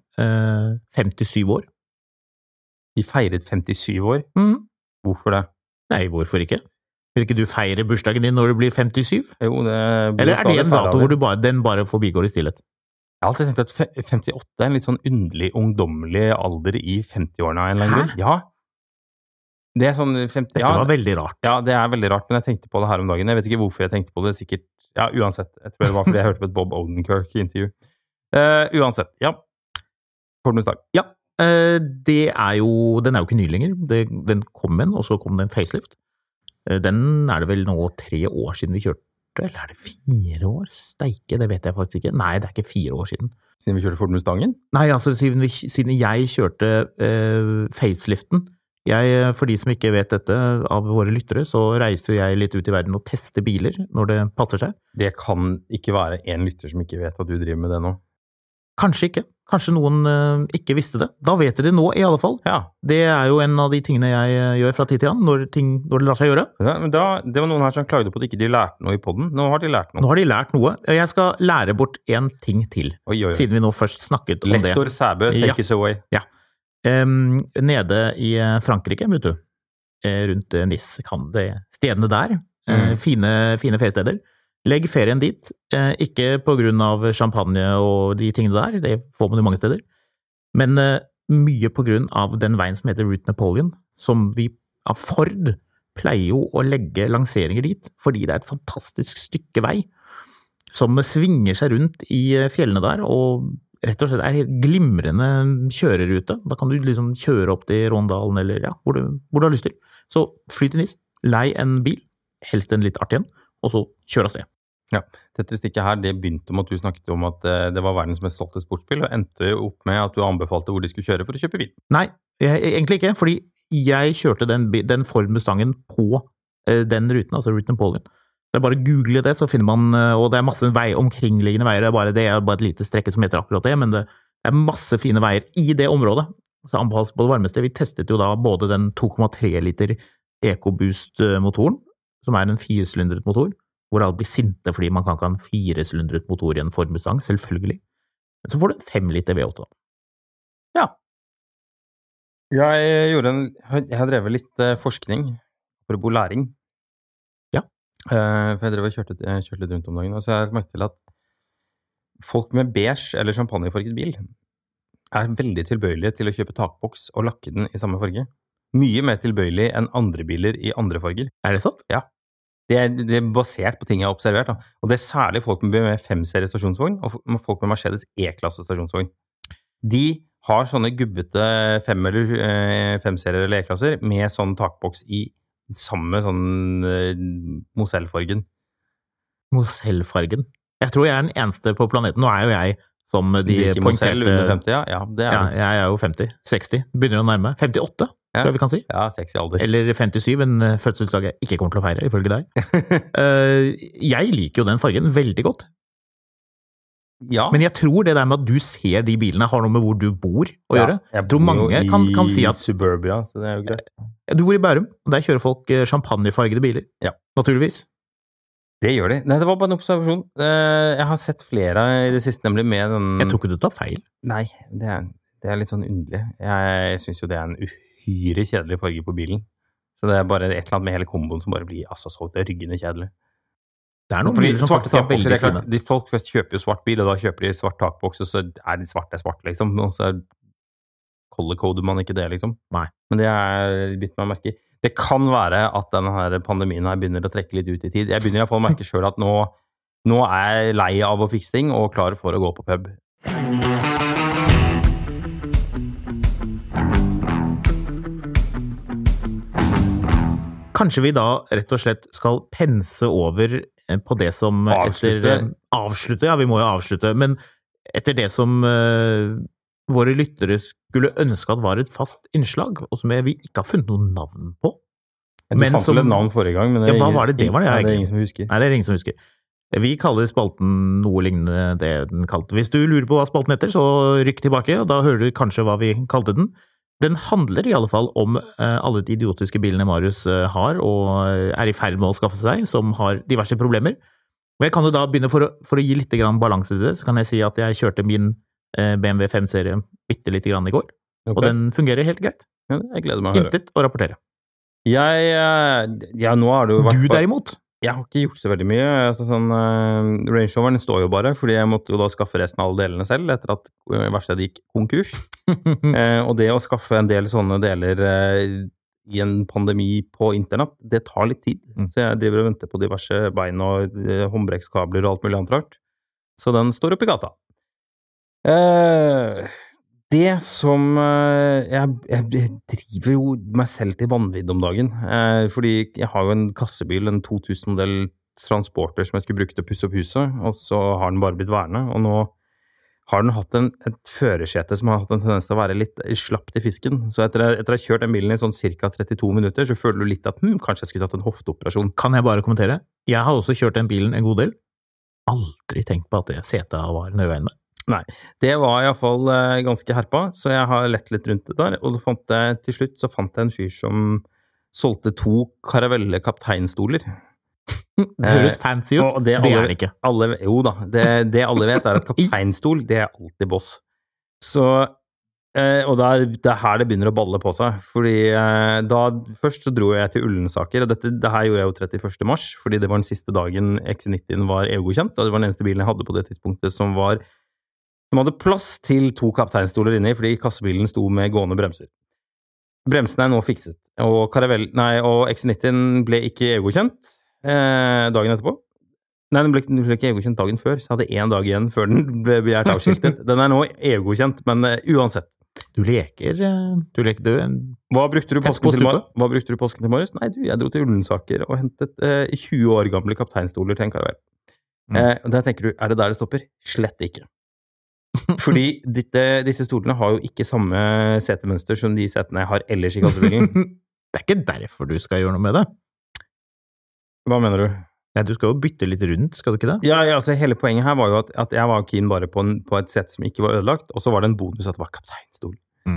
57 år. De feiret 57 år? Hvorfor det? Nei, hvorfor ikke? Vil ikke du feire bursdagen din når du blir 57? Jo, eller er det en dato hvor den bare forbigår i stillhet? Jeg har alltid tenkt at 58 er en litt sånn underlig, ungdommelig alder i 50-årene av en eller annen grunn. Ja. Det er sånn 50, Dette var veldig rart. Ja, det er veldig rart, men jeg tenkte på det her om dagen. Jeg vet ikke hvorfor jeg tenkte på det, sikkert. Ja, uansett. Jeg tror det var fordi jeg hørte på et Bob Odenkirk-intervju. Uansett, ja. Ford Mustang. Ja, den er jo ikke ny lenger. Den kom og så kom det en facelift. Den er det vel nå 3 år siden vi kjørte, eller er det 4 år? Steike, det vet jeg faktisk ikke. Nei, det er ikke 4 år siden. Siden vi kjørte Ford Mustangen? Nei, altså siden jeg kjørte faceliften. For de som ikke vet dette av våre lyttere, så reiser jeg litt ut i verden og tester biler når det passer seg. Det kan ikke være en lytter som ikke vet at du driver med det nå. Kanskje ikke. Kanskje noen ikke visste det. Da vet dere det nå i alle fall. Ja. Det er jo en av de tingene jeg gjør fra tid til annen, når det lar seg gjøre. Ja, men det var noen her som klagde på at ikke de lærte noe i podden. Nå har de lært noe. Nå har de lært noe. Jeg skal lære bort en ting til, siden vi nå først snakket om det. Lektor Sæbø, take us away. Ja. Nede i Frankrike, vet du, rundt Nice, stedene der, fine feriesteder. Legg ferien dit, ikke på grunn av champagne og de tingene der, det får man jo mange steder, men mye på grunn av den veien som heter Route Napoleon, som vi av Ford pleier jo å legge lanseringer dit, fordi det er et fantastisk stykke vei som svinger seg rundt i fjellene der, og rett og slett er helt glimrende kjørerute. Da kan du liksom kjøre opp til Rondalen, eller ja, hvor du har lyst til. Så fly til Nice, lei en bil, helst en litt artig en, og så kjør av sted. Ja, dette stikket her, det begynte med at du snakket om at det var verdens mest solgte sportsbil, og endte opp med at du anbefalte hvor de skulle kjøre for å kjøpe bil. Nei, egentlig ikke, fordi jeg kjørte den Ford Mustangen på den ruten, altså Route Napoleon. Det er bare å google det, så finner man, og det er masse omkringliggende veier, det er bare et lite strekke som heter akkurat det, men det er masse fine veier i det området. Så anbefales på det varmeste. Vi testet jo da både den 2,3 liter EcoBoost-motoren, som er en 4-sylindret motor, hvor alle blir sinte fordi man kan ikke ha en 4-sylindret motor i en Ford Mustang, selvfølgelig. Men så får du en 5 liter V8 da. Ja. Jeg har drevet litt forskning, apropos læring. For jeg drev og kjørte litt rundt om dagen, og så har jeg merket til at folk med beige eller champagnefarget bil er veldig tilbøyelige til å kjøpe takboks og lakke den i samme farge. Mye mer tilbøyelig enn andre biler i andre farger. Er det sant? Ja. Det er basert på ting jeg har observert, da. Og det er særlig folk med BMW 5-serie stasjonsvogn og folk med Mercedes E-klasse stasjonsvogn. De har sånne gubbete 5 eller 5-serier eller E-klasser med sånn takboks i samme sånn Moselle-fargen. Moselle-fargen? Jeg tror jeg er den eneste på planeten. Nå er jo jeg som de Moselle under 50, ja. Det er jeg er jo 50. 60. Begynner å nærme. 58, tror jeg vi kan si. Ja, 60 alder. Eller 57, en fødselsdag jeg ikke kommer til å feire, ifølge deg. Jeg liker jo den fargen veldig godt. Ja. Men jeg tror det der med at du ser de bilene har noe med hvor du bor å gjøre. Jeg tror mange kan si at Suburbia, så det er jo greit. Du bor i Bærum, og der kjører folk champagnefargede biler. Ja. Naturligvis. Det gjør de. Nei, det var bare en observasjon. Jeg har sett flere i det siste, nemlig med den... Jeg tror ikke du tar feil. Nei, det er litt sånn underlig. Jeg synes jo det er en uhyre kjedelig farge på bilen. Så det er bare et eller annet med hele komboen som bare blir så ryggende kjedelig. Det er noen Fordi biler som svarte faktisk er takbokser, veldig det er klart, fine. folk flest kjøper jo svart bil, og da kjøper de svart takboks, og så er de svart, liksom. Og så color-coder man ikke det, liksom. Nei. Men det er bitt meg merke i. Det kan være at denne her pandemien her begynner å trekke litt ut i tid. Jeg begynner i hvert fall å merke selv at nå er jeg lei av å fikse ting, og klar for å gå på pub. Kanskje vi da rett og slett skal pense over på det som avslutte, ja, vi må jo avslutte, men etter det som våre lyttere skulle ønske at var et fast innslag, og som vi ikke har funnet noen navn på. Du fant vel et navn forrige gang, men hva var det? Det var det det er ingen som husker. Nei, det er ingen som husker. Vi kaller spalten noe lignende det den kalte. Hvis du lurer på hva spalten heter, så rykk tilbake, og da hører du kanskje hva vi kalte den. Den handler i alle fall om alle de idiotiske bilene Marius har, og er i ferd med å skaffe seg, som har diverse problemer. Og jeg kan jo da begynne, for å gi litt grann balanse til det, så kan jeg si at jeg kjørte min BMW 5-serie bitte litt grann i går, og den fungerer helt greit. Ja, jeg gleder meg å høre. Intet å rapportere. Nå har det jo vært... Du derimot? Jeg har ikke gjort så veldig mye. Range Roveren står jo bare, fordi jeg måtte jo da skaffe resten av alle delene selv, etter at verkstedet gikk konkurs. Og det å skaffe en del sånne deler i en pandemi på internett, det tar litt tid. Så jeg driver og venter på diverse bein og håndbrekskabler og alt mulig annet rart. Så den står oppe i gata. Det som jeg driver jo meg selv til vanvidd om dagen, fordi jeg har jo en kassebil, en 2000-del transporter som jeg skulle bruke til å pusse opp huset, og så har den bare blitt værende, og nå har den hatt et førersete som har hatt en tendens til å være litt slapp til fisken. Så etter å ha kjørt den bilen i sånn cirka 32 minutter, så føler du litt at kanskje jeg skulle tatt en hofteoperasjon. Kan jeg bare kommentere? Jeg har også kjørt den bilen en god del. Aldri tenkt på at det setet var nødvendig med. Nei, det var i hvert fall ganske herpa, så jeg har lett litt rundt det der, og til slutt så fant jeg en fyr som solgte 2 Caravelle kapteinstoler. Det høres fancy ut, det er det ikke. Jo da, det alle vet er at kapteinstol, det er alltid boss. Så, og det er her det begynner å balle på seg, fordi først så dro jeg til Ullensaker, og det her gjorde jeg jo 31. mars, fordi det var den siste dagen XC90 var EU-godkjent, og det var den eneste bilen jeg hadde på det tidspunktet som hadde plass til 2 kapteinstoler inne, fordi kassebilen sto med gående bremser. Bremsene er nå fikset, og XC90 ble ikke EU-godkjent dagen etterpå. Nei, den ble ikke EU-godkjent dagen før, så jeg hadde 1 dag igjen før den ble begjært avskiltet. Den er nå EU-godkjent, men uansett. Du leker Hva brukte du påsken til, Marius? Nei, jeg dro til Ullensaker og hentet 20 år gamle kapteinstoler til en Caravelle. Og der tenker du, er det der det stopper? Slett ikke. Fordi disse stolene har jo ikke samme setemønster som de setene jeg har ellers i kassebilen. Det er ikke derfor du skal gjøre noe med det. Hva mener du? Nei, du skal jo bytte litt rundt, skal du ikke det? Ja, altså hele poenget her var jo at jeg var keen bare på et sett som ikke var ødelagt, og så var det en bonus at det var kapteinstol.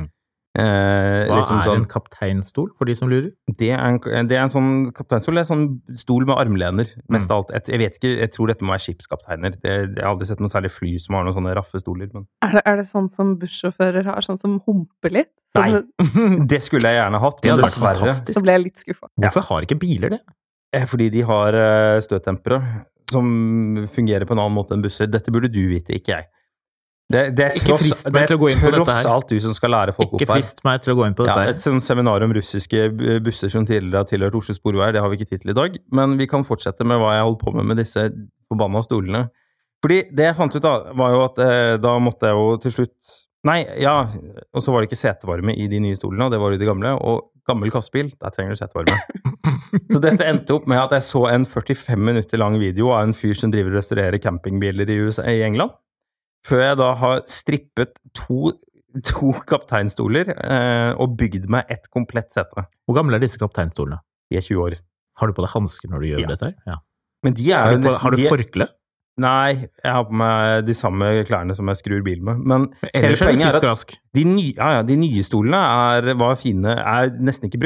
Hva er en kapteinstol, for de som lurer? Det er en sånn kapteinstol, det er en sånn stol med armlener, mest av alt. Jeg vet ikke, jeg tror dette må være skipskapteiner. Jeg har aldri sett noen særlig fly som har noen sånne raffe stoler. Men... Er det sånn som bussjåfører har, sånn som humper litt? Nei, det skulle jeg gjerne hatt, men dessverre. Så ble jeg litt skuffet. Hvorfor har ikke biler det? Fordi de har støttempere som fungerer på en annen måte enn busser. Dette burde du vite, ikke jeg. Det er tross alt du som skal lære folk opp her. Ikke frist meg til å gå inn på dette her. Et sånt seminar om russiske busser som tidligere har tilhørt Oslo Sporveier, det har vi ikke tid til i dag, men vi kan fortsette med hva jeg holdt på med disse forbanna stolene. Fordi det jeg fant ut da, var jo at da måtte jeg jo til slutt... og så var det ikke setevarme i de nye stolene, det var jo de gamle, og gammel kassebil, der trenger du setevarme. Så dette endte opp med at jeg så en 45 minutter lang video av en fyr som driver og restaurerer campingbiler i England. Før jeg da har strippet to kapteinstoler og bygd meg et komplett sete. Hvor gamle er disse kapteinstolene? De er 20 år. Har du på deg hansker når du gjør dette her? Ja. Men har du forkle? Nei, jeg har på meg de samme klærne som jeg skrur bilen med. Men ellers er det fiskerask. De nye stolene var fine, er nesten ikke brukt.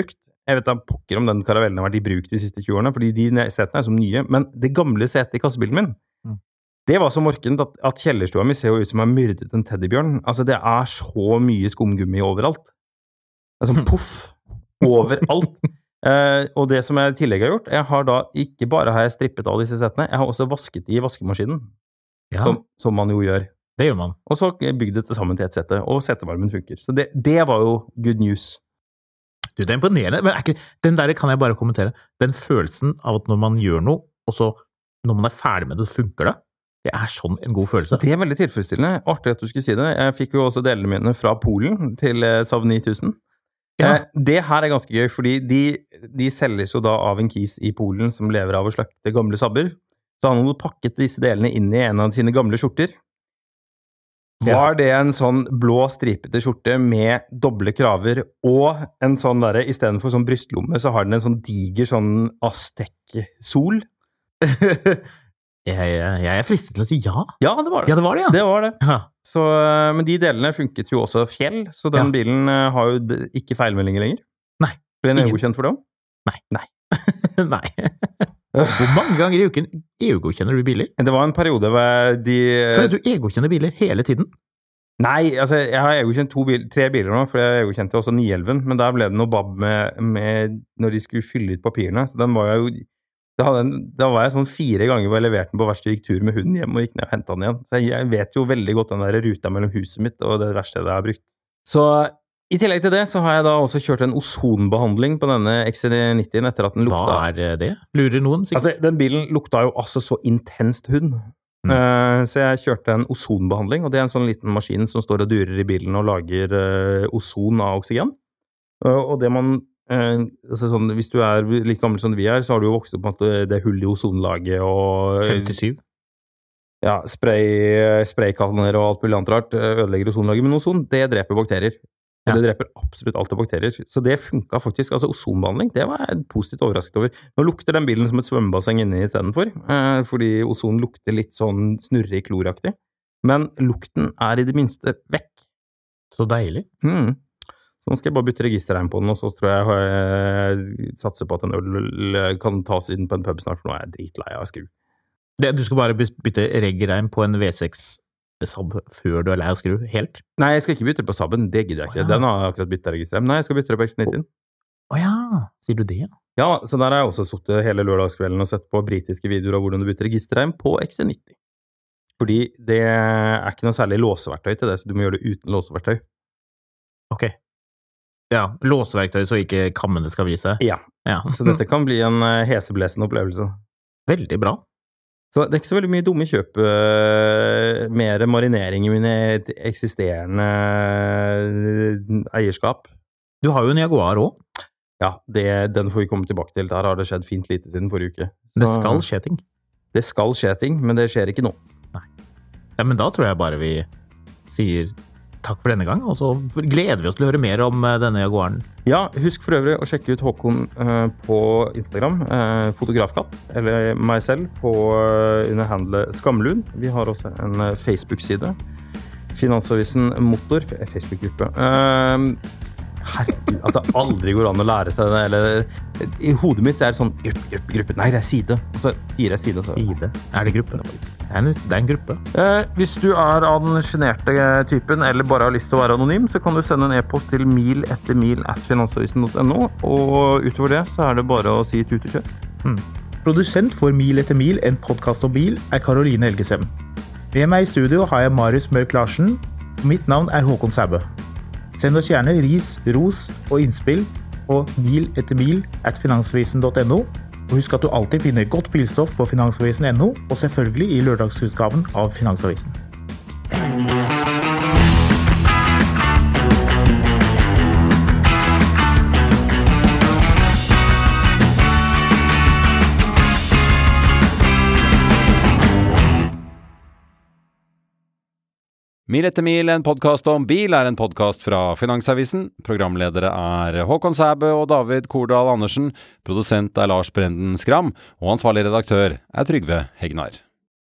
jeg vet da pokker om den karavellen har vært i bruk de siste 20 årene, fordi de setene som nye, men det gamle setet i kassebilen min, det var så morkent at kjellerstua mi ser jo ut som jeg har myrdet en teddybjørn. Altså, det så mye skumgummi overalt. Det sånn puff overalt. Og det som jeg i tillegg har gjort, jeg har da ikke bare har jeg strippet av disse setene, jeg har også vasket de i vaskemaskinen, som man jo gjør. Det gjør man. Og så bygde det sammen til et sette, og settevarmen funker. Så det var jo good news. Du, det imponerende, men den der kan jeg bare kommentere. Den følelsen av at når man gjør noe, og så når man ferdig med det, så funker det. Det sånn en god følelse. Det veldig tilfredsstillende. Artig at du skulle si det. Jeg fikk jo også delene mine fra Polen til Saab 9000. Ja. Det her ganske gøy, fordi de selges jo da av en kis i Polen som lever av å slakte gamle sabber. Så han hadde pakket disse delene inn i en av sine gamle skjorter. Var det en sånn blå stripete skjorte med doble kraver, og en sånn der, i stedet for sånn brystlomme, så har den en sånn diger sånn Aztek-sol? Jeg fristet til å si ja. Ja, det var det. Ja, det var det, ja. Det var det. Ja. Så, men de delene funket jo også fjell, så den bilen har jo ikke feilmeldinger lenger. Nei. Ble den EU-godkjent for det? Nei. Nei. Hvor mange ganger i uken EU-godkjenner du biler? Det var en periode hvor For du EU-godkjenner biler hele tiden? Nei, altså jeg har EU-godkjent 3 biler nå, for jeg EU-godkjente også 911, men der ble det noe babb med når de skulle fylle ut papirene, så den var jo da var jeg sånn 4 ganger hvor jeg leverte den på verste, gikk tur med hunden hjem og gikk ned og hentet den igjen. Så jeg vet jo veldig godt den der ruta mellom huset mitt og det verste jeg har brukt. Så i tillegg til det så har jeg da også kjørt en ozonbehandling på denne XC90 etter at den lukta. Hva det? Lurer noen sikkert? Altså, den bilen lukta jo altså så intenst hund. Så jeg kjørte en ozonbehandling, og det en sånn liten maskin som står og durer i bilen og lager ozon av oksygen. Og det man altså sånn, hvis du like gammel som vi så har du jo vokst opp med det hull i ozonlaget og 57 ja, spraykanner og alt mulig annet rart ødelegger ozonlaget, men ozon, det dreper bakterier og det dreper absolutt alt av bakterier, så det funket faktisk, altså ozonbehandling, det var jeg positivt overrasket over. Nå lukter den bilen som et svømmebasseng inne i stedet for, fordi ozon lukter litt sånn snurrig kloraktig, men lukten i det minste vekk. Så deilig. Så nå skal jeg bare bytte registerregn på den, og så tror jeg satser på at en øl kan tas inn på en pub snart, for nå jeg dritlei av skru. Du skal bare bytte regiregn på en V6 Saab før du lei av skru, helt? Nei, jeg skal ikke bytte på Saaben, det gidder jeg ikke. Den har akkurat byttet registerregn. Nei, jeg skal bytte det på X90. Åja, sier du det? Ja, så der har jeg også suttet hele lørdagskvelden og sett på britiske videoer av hvordan du bytter registerregn på XC90. Fordi det ikke noe særlig låseverktøy til det, så du må gjøre det uten låseverktøy. Ok. Ja, låseverktøy så ikke kammene skal vise. Ja, så dette kan bli en heseblesende opplevelse. Veldig bra. Så det ikke så veldig mye dumme kjøp, mer marinering i mine eksisterende eierskap. Du har jo en Jaguar også. Ja, den får vi komme tilbake til. Der har det skjedd fint lite siden forrige uke. Så, det skal skje ting. Det skal skje ting, men det skjer ikke nå. Nei. Ja, men da tror jeg bare vi sier takk for denne gang, og så gleder vi oss til å høre mer om denne Jaguaren. Ja, husk for øvrig å sjekke ut Håkon på Instagram, fotografkatt, eller meg selv på under handlet Skamlun. Vi har også en Facebook-side, Finansavisen Motor, Facebook-gruppe. Herregud, at det aldri går an å lære seg det, eller i hodet mitt så det sånn gruppe, nei, det side, og så sier jeg side. Så. Side? Det gruppe? Det en gruppe. Hvis du av den generte typen, eller bare har lyst til å være anonym, så kan du sende en e-post til mil@finansavisen.no, og utover det så det bare å si tut og kjør. Produsent for Mil etter mil, en podcast om bil, Karoline Elgesem. Med meg i studio har jeg Marius Mørk Larsen, og mitt navn Håkon Sæbø. Send oss gjerne ris, ros og innspill på milettermil@finansavisen.no, og husk at du alltid finner godt bilstoff på finansavisen.no, og selvfølgelig i lørdagsutgaven av Finansavisen. Mil etter mil, en podcast om bil, en podcast fra Finansavisen. Programledere Håkon Sæbø og David Kordal Andersen. Produsent Lars Brenden Skram, og ansvarlig redaktør Trygve Hegnar.